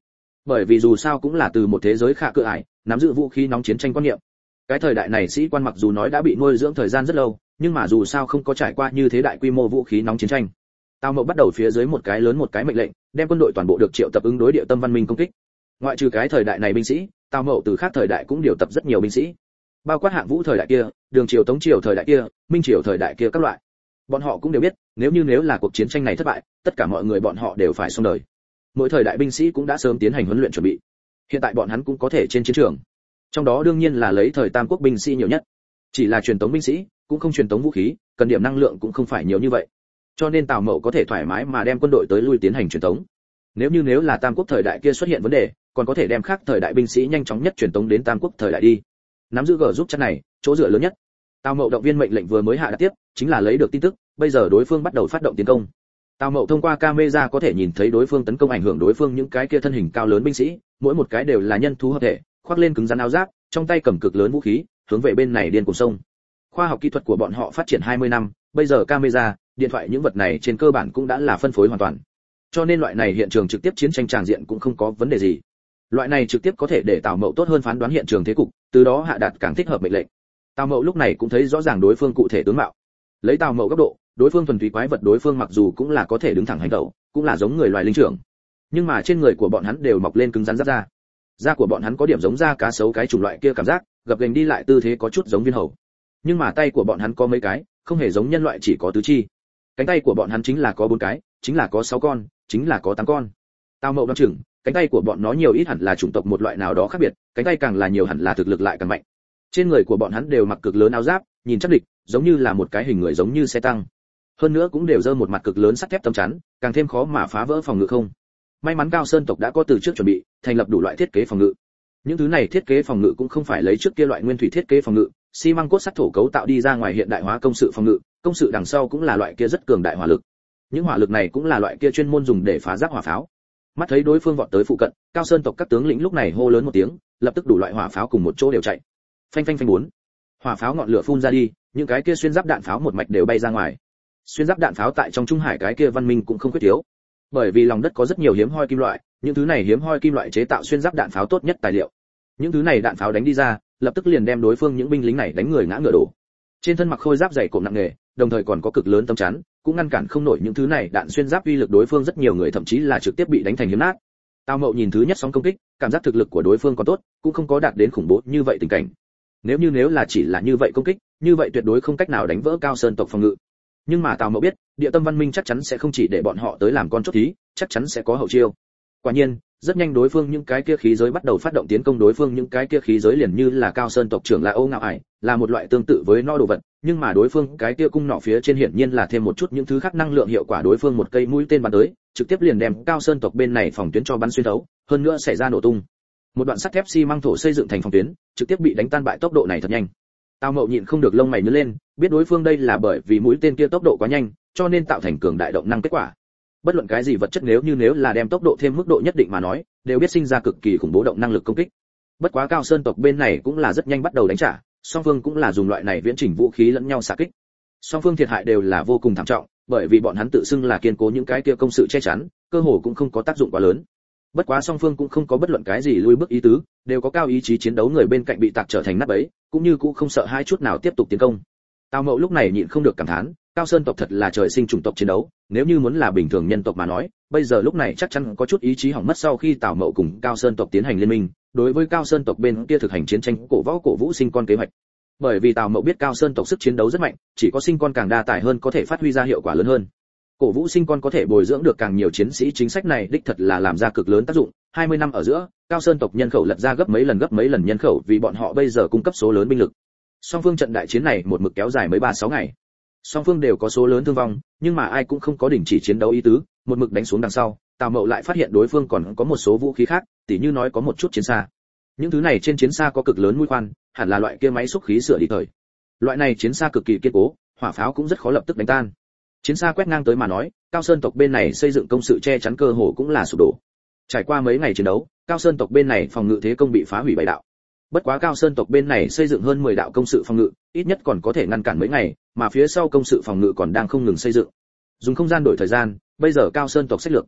[SPEAKER 1] Bởi vì dù sao cũng là từ một thế giới khả cự ải, nắm giữ vũ khí nóng chiến tranh quan niệm. Cái thời đại này sĩ quan mặc dù nói đã bị nuôi dưỡng thời gian rất lâu, nhưng mà dù sao không có trải qua như thế đại quy mô vũ khí nóng chiến tranh. Tào Mậu bắt đầu phía dưới một cái lớn một cái mệnh lệnh, đem quân đội toàn bộ được triệu tập ứng đối địa tâm văn minh công kích. Ngoại trừ cái thời đại này binh sĩ, Tào Mậu từ khác thời đại cũng điều tập rất nhiều binh sĩ, bao quát Hạng Vũ thời đại kia, Đường Triều Tống Triều thời đại kia, Minh Triều thời đại kia các loại. Bọn họ cũng đều biết, nếu là cuộc chiến tranh này thất bại, tất cả mọi người bọn họ đều phải xong đời. Mỗi thời đại binh sĩ cũng đã sớm tiến hành huấn luyện chuẩn bị. Hiện tại bọn hắn cũng có thể trên chiến trường. Trong đó đương nhiên là lấy thời Tam Quốc binh sĩ nhiều nhất. Chỉ là truyền tống binh sĩ, cũng không truyền tống vũ khí, cần điểm năng lượng cũng không phải nhiều như vậy. Cho nên Tào Mậu có thể thoải mái mà đem quân đội tới lui tiến hành truyền tống. Nếu là Tam Quốc thời đại kia xuất hiện vấn đề, còn có thể đem khác thời đại binh sĩ nhanh chóng nhất truyền tống đến Tam Quốc thời đại đi. Nắm giữ gờ giúp chất này, chỗ dựa lớn nhất. Tào Mậu động viên mệnh lệnh vừa mới hạ đạt tiếp, chính là lấy được tin tức, bây giờ đối phương bắt đầu phát động tiến công. Tào Mậu thông qua camera có thể nhìn thấy đối phương tấn công ảnh hưởng đối phương những cái kia thân hình cao lớn binh sĩ, mỗi một cái đều là nhân thú hợp thể, khoác lên cứng rắn áo giáp, trong tay cầm cực lớn vũ khí, hướng về bên này điên cuồng xông. Khoa học kỹ thuật của bọn họ phát triển 20 năm, bây giờ camera, điện thoại những vật này trên cơ bản cũng đã là phân phối hoàn toàn. Cho nên loại này hiện trường trực tiếp chiến tranh tràng diện cũng không có vấn đề gì. Loại này trực tiếp có thể để Tào Mậu tốt hơn phán đoán hiện trường thế cục, từ đó hạ đạt càng thích hợp mệnh lệnh. Tào Mậu lúc này cũng thấy rõ ràng đối phương cụ thể tướng mạo. Lấy Tào Mậu góc độ, đối phương thuần túy quái vật, đối phương mặc dù cũng là có thể đứng thẳng hành tẩu, cũng là giống người loài linh trưởng, nhưng mà trên người của bọn hắn đều mọc lên cứng rắn giáp da. Da của bọn hắn có điểm giống da cá sấu cái chủng loại kia cảm giác, gập ghềnh đi lại tư thế có chút giống viên hầu. Nhưng mà tay của bọn hắn có mấy cái, không hề giống nhân loại chỉ có tứ chi. Cánh tay của bọn hắn chính là có 4 cái, chính là có 6 con, chính là có 8 con. Tào Mậu đoán chừng, cánh tay của bọn nó nhiều ít hẳn là chủng tộc một loại nào đó khác biệt, cánh tay càng là nhiều hẳn là thực lực lại càng mạnh. Trên người của bọn hắn đều mặc cực lớn áo giáp, nhìn chắc địch, giống như là một cái hình người giống như xe tăng. Hơn nữa cũng đều giơ một mặt cực lớn sắt thép tấm chắn, càng thêm khó mà phá vỡ phòng ngự không. May mắn Cao Sơn tộc đã có từ trước chuẩn bị, thành lập đủ loại thiết kế phòng ngự. Những thứ này thiết kế phòng ngự cũng không phải lấy trước kia loại nguyên thủy thiết kế phòng ngự, xi măng cốt sắt thổ cấu tạo đi ra ngoài hiện đại hóa công sự phòng ngự, công sự đằng sau cũng là loại kia rất cường đại hỏa lực. Những hỏa lực này cũng là loại kia chuyên môn dùng để phá giáp hỏa pháo. Mắt thấy đối phương vọt tới phụ cận, Cao Sơn tộc các tướng lĩnh lúc này hô lớn một tiếng, lập tức đủ loại hỏa pháo cùng một chỗ đều chạy. Phanh phanh phanh 4. Hỏa pháo ngọn lửa phun ra đi, những cái kia xuyên giáp đạn pháo một mạch đều bay ra ngoài. Xuyên giáp đạn pháo tại trong Trung Hải cái kia văn minh cũng không khuyết thiếu. Bởi vì lòng đất có rất nhiều hiếm hoi kim loại, những thứ này hiếm hoi kim loại chế tạo xuyên giáp đạn pháo tốt nhất tài liệu. Những thứ này đạn pháo đánh đi ra, lập tức liền đem đối phương những binh lính này đánh người ngã ngựa đổ. Trên thân mặc khôi giáp dày cộm nặng nề, đồng thời còn có cực lớn tấm chắn, cũng ngăn cản không nổi những thứ này đạn xuyên giáp uy lực đối phương rất nhiều người thậm chí là trực tiếp bị đánh thành hiếm nát. Tào Mậu nhìn thứ nhất sóng công kích, cảm giác thực lực của đối phương còn tốt, cũng không có đạt đến khủng bố như vậy tình cảnh. Nếu là chỉ là như vậy công kích, như vậy tuyệt đối không cách nào đánh vỡ Cao Sơn tộc phòng ngự. Nhưng mà Tào Mậu biết, địa tâm văn minh chắc chắn sẽ không chỉ để bọn họ tới làm con chốt thí, chắc chắn sẽ có hậu chiêu. Quả nhiên, rất nhanh đối phương những cái kia khí giới bắt đầu phát động tiến công đối phương những cái kia khí giới liền như là Cao Sơn tộc trưởng là Âu Ngạo Ải, là một loại tương tự với no đồ vật, nhưng mà đối phương cái kia cung nỏ phía trên hiển nhiên là thêm một chút những thứ khác năng lượng hiệu quả đối phương một cây mũi tên bắn tới, trực tiếp liền đem Cao Sơn tộc bên này phòng tuyến cho bắn xuyên thấu, hơn nữa xảy ra nổ tung. Một đoạn sắt thép xi măng thổ xây dựng thành phòng tuyến, trực tiếp bị đánh tan bại tốc độ này thật nhanh. Tào Mậu nhịn không được lông mày nhướng lên, biết đối phương đây là bởi vì mũi tên kia tốc độ quá nhanh, cho nên tạo thành cường đại động năng kết quả. Bất luận cái gì vật chất nếu là đem tốc độ thêm mức độ nhất định mà nói, đều biết sinh ra cực kỳ khủng bố động năng lực công kích. Bất quá Cao Sơn tộc bên này cũng là rất nhanh bắt đầu đánh trả, song phương cũng là dùng loại này viễn chỉnh vũ khí lẫn nhau xạ kích. Song phương thiệt hại đều là vô cùng thảm trọng, bởi vì bọn hắn tự xưng là kiên cố những cái kia công sự che chắn, cơ hồ cũng không có tác dụng quá lớn. Bất quá song phương cũng không có bất luận cái gì lui bước ý tứ, đều có cao ý chí chiến đấu người bên cạnh bị tạc trở thành nát bấy, cũng như cũng không sợ hai chút nào tiếp tục tiến công. Tào Mậu lúc này nhịn không được cảm thán, Cao Sơn tộc thật là trời sinh chủng tộc chiến đấu, nếu như muốn là bình thường nhân tộc mà nói, bây giờ lúc này chắc chắn có chút ý chí hỏng mất sau khi Tào Mậu cùng Cao Sơn tộc tiến hành liên minh, đối với Cao Sơn tộc bên kia thực hành chiến tranh cổ vũ sinh con kế hoạch. Bởi vì Tào Mậu biết Cao Sơn tộc sức chiến đấu rất mạnh, chỉ có sinh con càng đa tài hơn có thể phát huy ra hiệu quả lớn hơn. Cổ vũ sinh con có thể bồi dưỡng được càng nhiều chiến sĩ, chính sách này đích thật là làm ra cực lớn tác dụng. 20 năm ở giữa, Cao Sơn tộc nhân khẩu lật ra gấp mấy lần nhân khẩu vì bọn họ bây giờ cung cấp số lớn binh lực. Song phương trận đại chiến này một mực kéo dài mới 3-6 ngày. Song phương đều có số lớn thương vong, nhưng mà ai cũng không có đình chỉ chiến đấu ý tứ, một mực đánh xuống đằng sau, Tào Mậu lại phát hiện đối phương còn có một số vũ khí khác, tỉ như nói có một chút chiến xa. Những thứ này trên chiến xa có cực lớn mũi khoan, hẳn là loại kia máy xúc khí sửa đi thời. Loại này chiến xa cực kỳ kiên cố, hỏa pháo cũng rất khó lập tức đánh tan. Chiến xa quét ngang tới mà nói, Cao Sơn tộc bên này xây dựng công sự che chắn cơ hồ cũng là sụp đổ. Trải qua mấy ngày chiến đấu, Cao Sơn tộc bên này phòng ngự thế công bị phá hủy 7 đạo. Bất quá Cao Sơn tộc bên này xây dựng hơn 10 đạo công sự phòng ngự, ít nhất còn có thể ngăn cản mấy ngày, mà phía sau công sự phòng ngự còn đang không ngừng xây dựng. Dùng không gian đổi thời gian, bây giờ Cao Sơn tộc sách lược.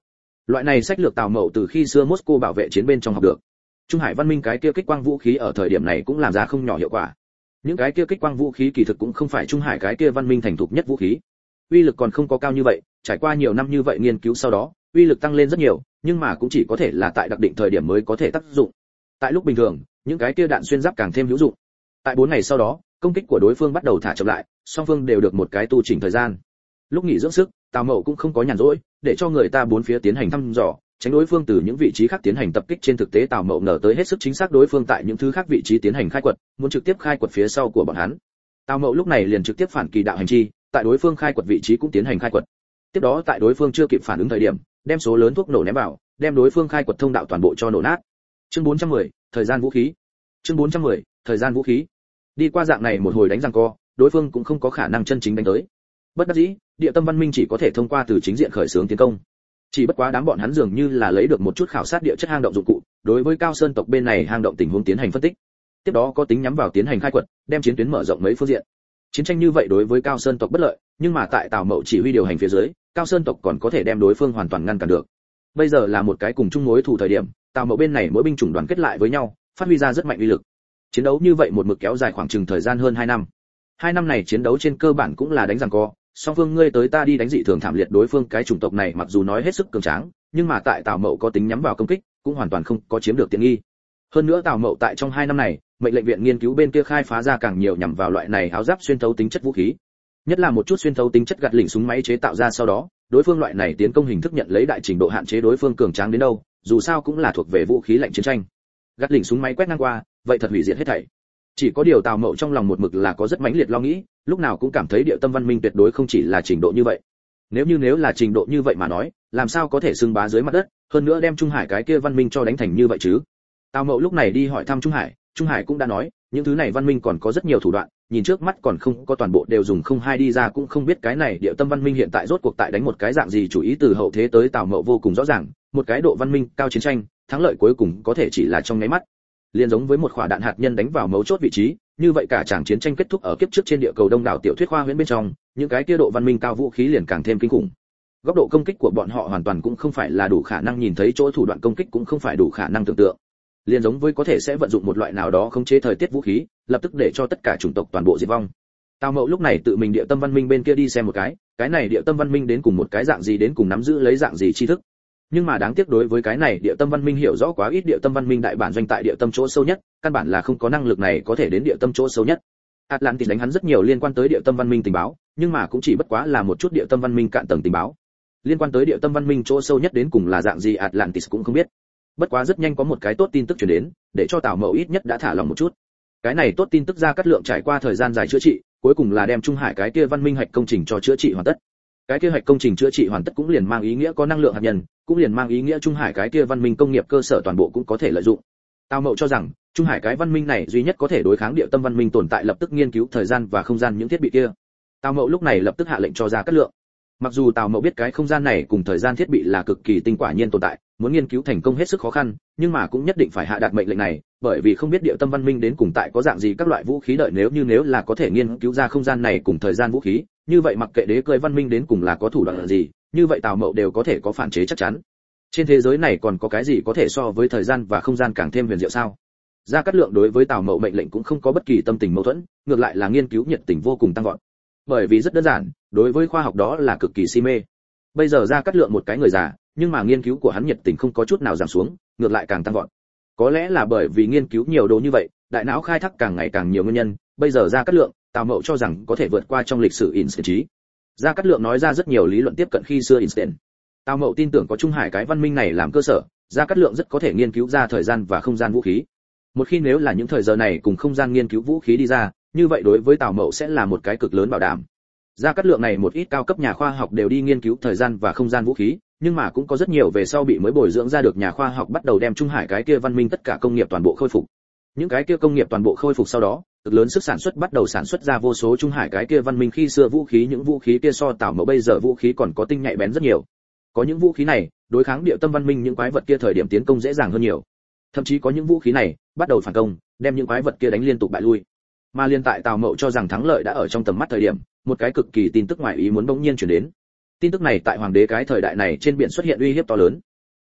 [SPEAKER 1] Loại này sách lược Tào Mậu từ khi xưa Moscow bảo vệ chiến bên trong học được. Trung Hải văn minh cái kia kích quang vũ khí ở thời điểm này cũng làm ra không nhỏ hiệu quả. Những cái kia kích quang vũ khí kỳ thực cũng không phải Trung Hải cái kia văn minh thành thục nhất vũ khí. Uy lực còn không có cao như vậy, trải qua nhiều năm như vậy nghiên cứu sau đó, uy lực tăng lên rất nhiều, nhưng mà cũng chỉ có thể là tại đặc định thời điểm mới có thể tác dụng. Tại lúc bình thường, những cái kia đạn xuyên giáp càng thêm hữu dụng. Tại 4 ngày sau đó, công kích của đối phương bắt đầu thả chậm lại, song phương đều được một cái tu chỉnh thời gian. Lúc nghỉ dưỡng sức, Tào Mậu cũng không có nhàn rỗi, để cho người ta bốn phía tiến hành thăm dò, tránh đối phương từ những vị trí khác tiến hành tập kích. Trên thực tế Tào Mậu ngờ tới hết sức chính xác đối phương tại những thứ khác vị trí tiến hành khai quật, muốn trực tiếp khai quật phía sau của bọn hắn. Tào Mậu lúc này liền trực tiếp phản kỳ đạo hành chi, tại đối phương khai quật vị trí cũng tiến hành khai quật. Tiếp đó tại đối phương chưa kịp phản ứng thời điểm, đem số lớn thuốc nổ ném vào, đem đối phương khai quật thông đạo toàn bộ cho nổ nát. Chương 410, thời gian vũ khí. Chương 410, thời gian vũ khí. Đi qua dạng này một hồi đánh giằng co, đối phương cũng không có khả năng chân chính đánh tới. Bất đắc dĩ, Địa Tâm Văn Minh chỉ có thể thông qua từ chính diện khởi xướng tiến công. Chỉ bất quá đám bọn hắn dường như là lấy được một chút khảo sát địa chất hang động dụng cụ, đối với Cao Sơn tộc bên này hang động tình huống tiến hành phân tích. Tiếp đó có tính nhắm vào tiến hành khai quật, đem chiến tuyến mở rộng mấy phương diện. Chiến tranh như vậy đối với Cao Sơn tộc bất lợi, nhưng mà tại Tào Mậu chỉ huy điều hành phía dưới, Cao Sơn tộc còn có thể đem đối phương hoàn toàn ngăn cản được. Bây giờ là một cái cùng chung mối thù thời điểm, Tào Mậu bên này mỗi binh chủng đoàn kết lại với nhau, phát huy ra rất mạnh uy lực. Chiến đấu như vậy một mực kéo dài khoảng chừng thời gian hơn 2 năm. 2 năm này chiến đấu trên cơ bản cũng là đánh giằng co, song phương ngươi tới ta đi đánh dị thường thảm liệt. Đối phương cái chủng tộc này mặc dù nói hết sức cường tráng, nhưng mà tại Tào Mậu có tính nhắm vào công kích, cũng hoàn toàn không có chiếm được tiện nghi. Hơn nữa Tào Mậu tại trong 2 năm này, mệnh lệnh viện nghiên cứu bên kia khai phá ra càng nhiều nhằm vào loại này áo giáp xuyên thấu tính chất vũ khí. Nhất là một chút xuyên thấu tính chất gạt lỉnh súng máy chế tạo ra sau đó, đối phương loại này tiến công hình thức nhận lấy đại trình độ hạn chế đối phương cường tráng đến đâu, dù sao cũng là thuộc về vũ khí lạnh chiến tranh. Gạt lỉnh súng máy quét ngang qua, vậy thật hủy diệt hết thảy. Chỉ có điều Tào Mậu trong lòng một mực là có rất mãnh liệt lo nghĩ, lúc nào cũng cảm thấy Địa Tâm Văn Minh tuyệt đối không chỉ là trình độ như vậy. Nếu là trình độ như vậy mà nói, làm sao có thể xưng bá dưới mặt đất, hơn nữa đem Trung Hải cái kia văn minh cho đánh thành như vậy chứ? Tào Mậu lúc này đi hỏi thăm Trung Hải cũng đã nói, những thứ này văn minh còn có rất nhiều thủ đoạn, nhìn trước mắt còn không có toàn bộ đều dùng không hai đi ra, cũng không biết cái này Địa Tâm Văn Minh hiện tại rốt cuộc tại đánh một cái dạng gì chủ ý. Từ hậu thế tới Tào Mậu vô cùng rõ ràng, một cái độ văn minh cao chiến tranh, thắng lợi cuối cùng có thể chỉ là trong nháy mắt. Liên giống với một quả đạn hạt nhân đánh vào mấu chốt vị trí, như vậy cả tràng chiến tranh kết thúc ở kiếp trước trên địa cầu đông đảo tiểu thuyết khoa huyễn bên trong, những cái kia độ văn minh cao vũ khí liền càng thêm kinh khủng. Góc độ công kích của bọn họ hoàn toàn cũng không phải là đủ khả năng nhìn thấy, chỗ thủ đoạn công kích cũng không phải đủ khả năng tưởng tượng. Liên giống với có thể sẽ vận dụng một loại nào đó khống chế thời tiết vũ khí, lập tức để cho tất cả chủng tộc toàn bộ diệt vong. Tào Mậu lúc này tự mình Địa Tâm Văn Minh bên kia đi xem một cái này Địa Tâm Văn Minh đến cùng một cái dạng gì, đến cùng nắm giữ lấy dạng gì tri thức. Nhưng mà đáng tiếc đối với cái này Địa Tâm Văn Minh hiểu rõ quá ít. Địa Tâm Văn Minh đại bản doanh tại Địa Tâm chỗ sâu nhất, căn bản là không có năng lực này có thể đến Địa Tâm chỗ sâu nhất. Atlantis đánh hắn rất nhiều liên quan tới Địa Tâm Văn Minh tình báo, nhưng mà cũng chỉ bất quá là một chút Địa Tâm Văn Minh cạn tầng tình báo. Liên quan tới Địa Tâm Văn Minh chỗ sâu nhất đến cùng là dạng gì Atlantis cũng không biết. Bất quá rất nhanh có một cái tốt tin tức truyền đến, để cho Tào Mậu ít nhất đã thả lòng một chút. Cái này tốt tin tức ra cát lượng trải qua thời gian dài chữa trị, cuối cùng là đem Trung Hải cái kia văn minh hạch công trình cho chữa trị hoàn tất. Cái kia hạch công trình chữa trị hoàn tất cũng liền mang ý nghĩa có năng lượng hạt nhân, cũng liền mang ý nghĩa Trung Hải cái kia văn minh công nghiệp cơ sở toàn bộ cũng có thể lợi dụng. Tào Mậu cho rằng, Trung Hải cái văn minh này duy nhất có thể đối kháng Địa Tâm Văn Minh tồn tại, lập tức nghiên cứu thời gian và không gian những thiết bị kia. Tào Mậu lúc này lập tức hạ lệnh cho ra cát lượng. Mặc dù Tào Mậu biết cái không gian này cùng thời gian thiết bị là cực kỳ tinh quả nhiên tồn tại, muốn nghiên cứu thành công hết sức khó khăn, nhưng mà cũng nhất định phải hạ đạt mệnh lệnh này, bởi vì không biết Địa Tâm Văn Minh đến cùng tại có dạng gì các loại vũ khí đợi, nếu là có thể nghiên cứu ra không gian này cùng thời gian vũ khí, như vậy mặc kệ đế cười văn minh đến cùng là có thủ đoạn gì, như vậy Tào Mậu đều có thể có phản chế chắc chắn. Trên thế giới này còn có cái gì có thể so với thời gian và không gian càng thêm huyền diệu sao? Gia Cát Lượng đối với Tào Mậu mệnh lệnh cũng không có bất kỳ tâm tình mâu thuẫn, ngược lại là nghiên cứu nhiệt tình vô cùng tăng vọt. Bởi vì rất đơn giản, đối với khoa học đó là cực kỳ si mê. Bây giờ Gia Cát Lượng một cái người già, nhưng mà nghiên cứu của hắn nhiệt tình không có chút nào giảm xuống, ngược lại càng tăng vọt. Có lẽ là bởi vì nghiên cứu nhiều đồ như vậy, đại não khai thác càng ngày càng nhiều nguyên nhân, bây giờ Gia Cát Lượng, Tào Mậu cho rằng có thể vượt qua trong lịch sử Einstein trí. Gia Cát Lượng nói ra rất nhiều lý luận tiếp cận khi xưa Einstein. Tào Mậu tin tưởng có Trung Hải cái văn minh này làm cơ sở, Gia Cát Lượng rất có thể nghiên cứu ra thời gian và không gian vũ khí. Một khi nếu là những thời giờ này cùng không gian nghiên cứu vũ khí đi ra, như vậy đối với Tào Mậu sẽ là một cái cực lớn bảo đảm. Gia Cát Lượng này một ít cao cấp nhà khoa học đều đi nghiên cứu thời gian và không gian vũ khí, nhưng mà cũng có rất nhiều về sau bị mới bồi dưỡng ra được nhà khoa học bắt đầu đem Trung Hải cái kia văn minh tất cả công nghiệp toàn bộ khôi phục. Những cái kia công nghiệp toàn bộ khôi phục sau đó, cực lớn sức sản xuất bắt đầu sản xuất ra vô số Trung Hải cái kia văn minh khi xưa vũ khí, những vũ khí kia so Tào Mậu bây giờ vũ khí còn có tinh nhạy bén rất nhiều. Có những vũ khí này, đối kháng Địa Tâm văn minh những quái vật kia thời điểm tiến công dễ dàng hơn nhiều. Thậm chí có những vũ khí này, bắt đầu phản công, đem những quái vật kia đánh liên tục bại lui. Mà liên tại Tào Mậu cho rằng thắng lợi đã ở trong tầm mắt thời điểm, một cái cực kỳ tin tức ngoài ý muốn bỗng nhiên truyền đến. Tin tức này tại hoàng đế cái thời đại này trên biển xuất hiện uy hiếp to lớn.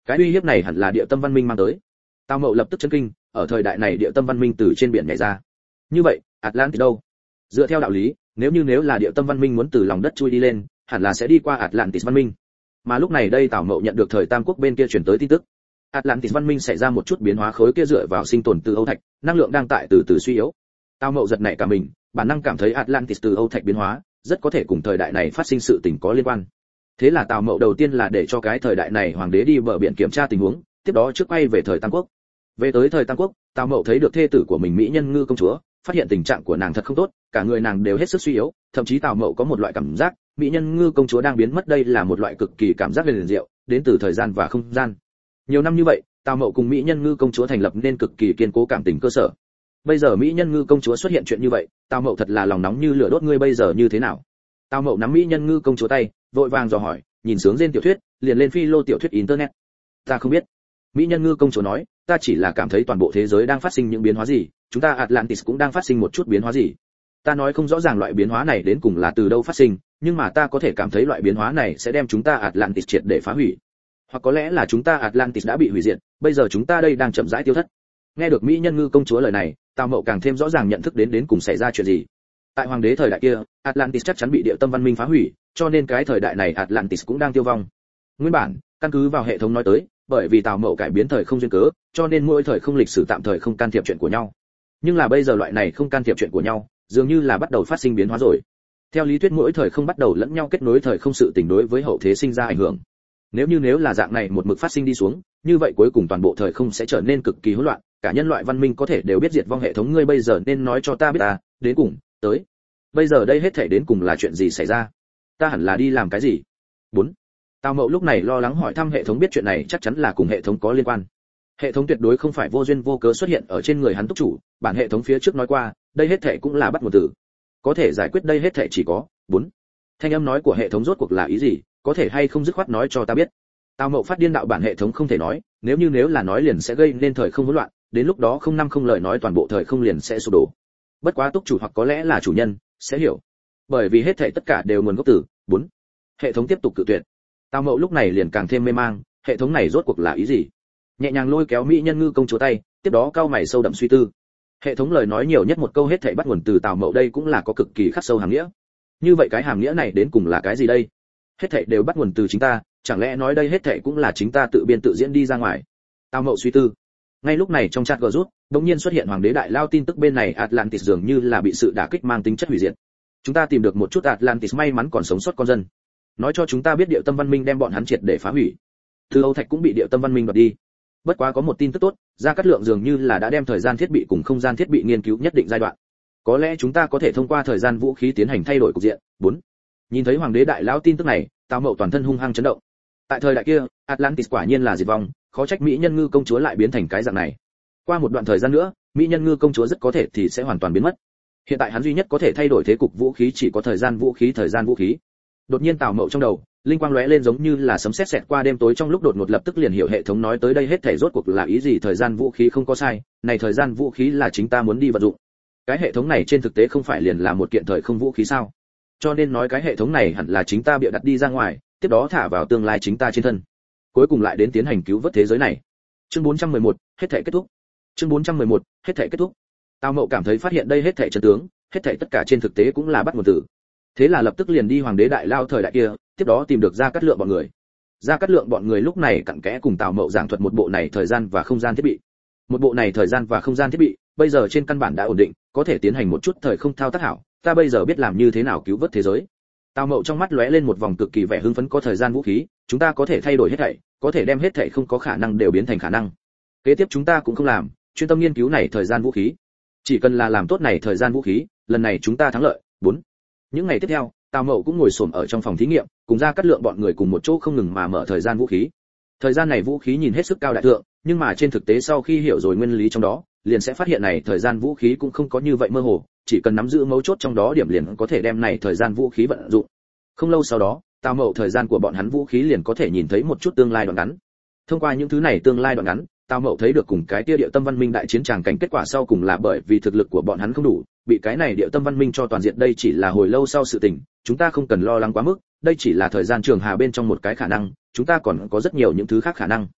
[SPEAKER 1] Cái uy hiếp này hẳn là địa tâm văn minh mang tới. Tào Mậu lập tức chấn kinh, ở thời đại này địa tâm văn minh từ trên biển nhảy ra. Như vậy, Atlantis đâu? Dựa theo đạo lý, nếu là địa tâm văn minh muốn từ lòng đất chui đi lên, hẳn là sẽ đi qua Atlantis văn minh. Mà lúc này đây Tào Mậu nhận được thời Tam Quốc bên kia truyền tới tin tức. Atlantis văn minh xảy ra một chút biến hóa, khối kia dựa vào sinh tồn từ Âu Thạch, năng lượng đang tại từ từ suy yếu. Tào Mậu giật nảy cả mình, bản năng cảm thấy Atlantis từ Âu Thạch biến hóa, rất có thể cùng thời đại này phát sinh sự tình có liên quan. Thế là Tào Mậu đầu tiên là để cho cái thời đại này hoàng đế đi bờ biển kiểm tra tình huống, tiếp đó trước quay về thời Tam Quốc. Về tới thời Tam Quốc, Tào Mậu thấy được thê tử của mình Mỹ Nhân Ngư công chúa, phát hiện tình trạng của nàng thật không tốt, cả người nàng đều hết sức suy yếu, thậm chí Tào Mậu có một loại cảm giác, Mỹ Nhân Ngư công chúa đang biến mất, đây là một loại cực kỳ cảm giác huyền diệu, đến từ thời gian và không gian. Nhiều năm như vậy, Tào Mậu cùng Mỹ Nhân Ngư công chúa thành lập nên cực kỳ kiên cố cảm tình cơ sở. Bây giờ Mỹ Nhân Ngư công chúa xuất hiện chuyện như vậy, Tào Mậu thật là lòng nóng như lửa đốt, ngươi bây giờ như thế nào? Tào Mậu nắm Mỹ Nhân Ngư công chúa tay, vội vàng dò hỏi, nhìn sướng trên tiểu thuyết, liền lên phi lô tiểu thuyết internet. Ta không biết. Mỹ Nhân Ngư công chúa nói, ta chỉ là cảm thấy toàn bộ thế giới đang phát sinh những biến hóa gì, chúng ta Atlantis cũng đang phát sinh một chút biến hóa gì. Ta nói không rõ ràng loại biến hóa này đến cùng là từ đâu phát sinh, nhưng mà ta có thể cảm thấy loại biến hóa này sẽ đem chúng ta Atlantis triệt để phá hủy. Hoặc có lẽ là chúng ta Atlantis đã bị hủy diệt, bây giờ chúng ta đây đang chậm rãi tiêu thất. Nghe được Mỹ Nhân Ngư công chúa lời này, Tào Mậu càng thêm rõ ràng nhận thức đến cùng xảy ra chuyện gì. Tại hoàng đế thời đại kia, Atlantis chắc chắn bị địa tâm văn minh phá hủy, cho nên cái thời đại này Atlantis cũng đang tiêu vong. Nguyên bản, căn cứ vào hệ thống nói tới, bởi vì Tào Mậu cải biến thời không duyên cớ, cho nên mỗi thời không lịch sử tạm thời không can thiệp chuyện của nhau. Nhưng là bây giờ loại này không can thiệp chuyện của nhau, dường như là bắt đầu phát sinh biến hóa rồi. Theo lý thuyết mỗi thời không bắt đầu lẫn nhau kết nối thời không, sự tình đối với hậu thế sinh ra ảnh hưởng. Nếu là dạng này một mực phát sinh đi xuống, như vậy cuối cùng toàn bộ thời không sẽ trở nên cực kỳ hỗn loạn, cả nhân loại văn minh có thể đều biết diệt vong. Hệ thống, ngươi bây giờ nên nói cho ta biết ta, đến cùng, tới. Bây giờ đây hết thảy đến cùng là chuyện gì xảy ra? Ta hẳn là đi làm cái gì? 4. Tào Mậu lúc này lo lắng hỏi thăm hệ thống, biết chuyện này chắc chắn là cùng hệ thống có liên quan. Hệ thống tuyệt đối không phải vô duyên vô cớ xuất hiện ở trên người hắn túc chủ, bản hệ thống phía trước nói qua, đây hết thảy cũng là bắt nguồn từ. Có thể giải quyết đây hết thảy chỉ có 4. Thanh âm nói của hệ thống rốt cuộc là ý gì, có thể hay không dứt khoát nói cho ta biết. Tào Mậu phát điên đạo, bản hệ thống không thể nói, nếu là nói liền sẽ gây nên thời không hỗn loạn, đến lúc đó không năm không lời nói toàn bộ thời không liền sẽ sụp đổ. Bất quá túc chủ hoặc có lẽ là chủ nhân sẽ hiểu, bởi vì hết thảy tất cả đều nguồn gốc từ 4. Hệ thống tiếp tục cự tuyệt. Tào Mậu lúc này liền càng thêm mê mang, hệ thống này rốt cuộc là ý gì? Nhẹ nhàng lôi kéo Mỹ Nhân Ngư công chúa tay, tiếp đó cau mày sâu đậm suy tư. Hệ thống lời nói nhiều nhất một câu hết thảy bắt nguồn từ Tào Mậu, đây cũng là có cực kỳ khắc sâu hàm nghĩa. Như vậy cái hàm nghĩa này đến cùng là cái gì đây? Hết thảy đều bắt nguồn từ chính ta, chẳng lẽ nói đây hết thảy cũng là chính ta tự biên tự diễn đi ra ngoài? Tào Mậu suy tư. Ngay lúc này trong chat group, đột nhiên xuất hiện hoàng đế đại lao tin tức, bên này Atlantis dường như là bị sự đả kích mang tính chất hủy diệt. Chúng ta tìm được một chút Atlantis may mắn còn sống sót con dân. Nói cho chúng ta biết địa tâm văn minh đem bọn hắn triệt để phá hủy. Từ Âu Thạch cũng bị địa tâm văn minh đoạt đi. Bất quá có một tin tức tốt, Gia Cát Lượng dường như là đã đem thời gian thiết bị cùng không gian thiết bị nghiên cứu nhất định giai đoạn. Có lẽ chúng ta có thể thông qua thời gian vũ khí tiến hành thay đổi cục diện. 4. Nhìn thấy hoàng đế đại lão tin tức này, Tào Mậu toàn thân hung hăng chấn động. Tại thời đại kia, Atlantis quả nhiên là diệt vong, khó trách Mỹ Nhân Ngư công chúa lại biến thành cái dạng này. Qua một đoạn thời gian nữa, Mỹ Nhân Ngư công chúa rất có thể thì sẽ hoàn toàn biến mất. Hiện tại hắn duy nhất có thể thay đổi thế cục vũ khí chỉ có thời gian vũ khí. Đột nhiên Tào Mậu trong đầu, linh quang lóe lên giống như là sấm sét xẹt qua đêm tối, trong lúc đột ngột lập tức liền hiểu hệ thống nói tới đây hết thảy rốt cuộc là ý gì. Thời gian vũ khí không có sai, này thời gian vũ khí là chính ta muốn đi vận dụng. Cái hệ thống này trên thực tế không phải liền là một kiện thời không vũ khí sao? Cho nên nói cái hệ thống này hẳn là chính ta bịa đặt đi ra ngoài, tiếp đó thả vào tương lai chính ta trên thân. Cuối cùng lại đến tiến hành cứu vớt thế giới này. Chương 411, hết thảy kết thúc. Chương 411, hết thảy kết thúc. Tào Mậu cảm thấy phát hiện đây hết thảy chân tướng, hết thảy tất cả trên thực tế cũng là bắt nguồn từ. Thế là lập tức liền đi hoàng đế đại lao thời đại kia, tiếp đó tìm được Gia Cát Lượng bọn người. Gia Cát Lượng bọn người lúc này cặn kẽ cùng Tào Mậu giảng thuật một bộ này thời gian và không gian thiết bị. Một bộ này thời gian và không gian thiết bị, bây giờ trên căn bản đã ổn định, có thể tiến hành một chút thời không thao tác hảo, ta bây giờ biết làm như thế nào cứu vớt thế giới. Tào Mậu trong mắt lóe lên một vòng cực kỳ vẻ hưng phấn, có thời gian vũ khí, chúng ta có thể thay đổi hết thảy, có thể đem hết thảy không có khả năng đều biến thành khả năng. Kế tiếp chúng ta cũng không làm, chuyên tâm nghiên cứu này thời gian vũ khí. Chỉ cần là làm tốt này thời gian vũ khí, lần này chúng ta thắng lợi. 4. Những ngày tiếp theo, Tào Mậu cũng ngồi xổm ở trong phòng thí nghiệm, cùng Gia Cát Lượng bọn người cùng một chỗ không ngừng mà mở thời gian vũ khí. Thời gian này vũ khí nhìn hết sức cao đại thượng, nhưng mà trên thực tế sau khi hiểu rồi nguyên lý trong đó, liền sẽ phát hiện này thời gian vũ khí cũng không có như vậy mơ hồ, chỉ cần nắm giữ mấu chốt trong đó điểm liền có thể đem này thời gian vũ khí vận dụng. Không lâu sau đó, Tào Mậu thời gian của bọn hắn vũ khí liền có thể nhìn thấy một chút tương lai đoạn ngắn. Thông qua những thứ này tương lai đoạn ngắn, Tào Mậu thấy được cùng cái tia địa tâm văn minh đại chiến tràng cảnh, kết quả sau cùng là bởi vì thực lực của bọn hắn không đủ, bị cái này địa tâm văn minh cho toàn diện. Đây chỉ là hồi lâu sau sự tình, chúng ta không cần lo lắng quá mức, đây chỉ là thời gian trường hà bên trong một cái khả năng, chúng ta còn có rất nhiều những thứ khác khả năng.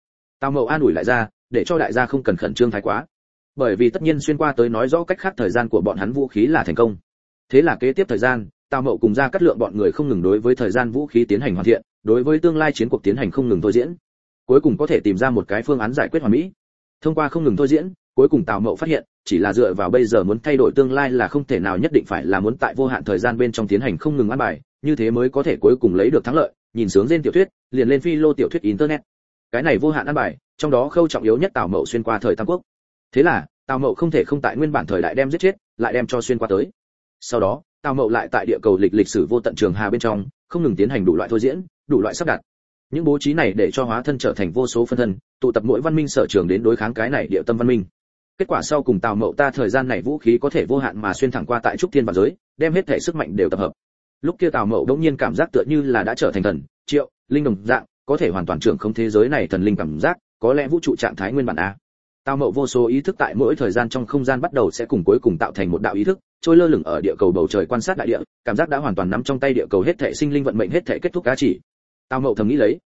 [SPEAKER 1] Tào Mậu an ủi lại ra, để cho đại gia không cần khẩn trương thái quá. Bởi vì tất nhiên xuyên qua tới nói rõ cách khác thời gian của bọn hắn vũ khí là thành công. Thế là kế tiếp thời gian, Tào Mậu cùng Gia Cát Lượng bọn người không ngừng đối với thời gian vũ khí tiến hành hoàn thiện, đối với tương lai chiến cuộc tiến hành không ngừng thôi diễn. Cuối cùng có thể tìm ra một cái phương án giải quyết hoàn mỹ. Thông qua không ngừng thôi diễn, cuối cùng Tào Mậu phát hiện, chỉ là dựa vào bây giờ muốn thay đổi tương lai là không thể nào, nhất định phải là muốn tại vô hạn thời gian bên trong tiến hành không ngừng ăn bài, như thế mới có thể cuối cùng lấy được thắng lợi. Nhìn sướng trên tiểu thuyết, liền lên phi lô tiểu thuyết internet. Cái này vô hạn ăn bài, trong đó khâu trọng yếu nhất Tào Mậu xuyên qua thời Tam Quốc. Thế là, Tào Mậu không thể không tại nguyên bản thời đại đem giết chết, lại đem cho xuyên qua tới. Sau đó, Tào Mậu lại tại địa cầu lịch sử vô tận trường hà bên trong, không ngừng tiến hành đủ loại thôi diễn, đủ loại sắp đặt. Những bố trí này để cho hóa thân trở thành vô số phân thân, tụ tập mỗi văn minh sở trường đến đối kháng cái này địa tâm văn minh. Kết quả sau cùng Tào Mậu ta thời gian này vũ khí có thể vô hạn mà xuyên thẳng qua tại trúc thiên vạn giới, đem hết thể sức mạnh đều tập hợp. Lúc kia Tào Mậu đột nhiên cảm giác tựa như là đã trở thành thần, triệu, linh đồng dạng, có thể hoàn toàn trưởng không thế giới này thần linh cảm giác, có lẽ vũ trụ trạng thái nguyên bản a. Tào Mậu vô số ý thức tại mỗi thời gian trong không gian bắt đầu sẽ cùng cuối cùng tạo thành một đạo ý thức, trôi lơ lửng ở địa cầu bầu trời quan sát đại địa, cảm giác đã hoàn toàn nắm trong tay địa cầu hết thảy sinh linh vận mệnh hết thảy kết thúc cá chỉ. Tào Mậu thầm nghĩ lấy,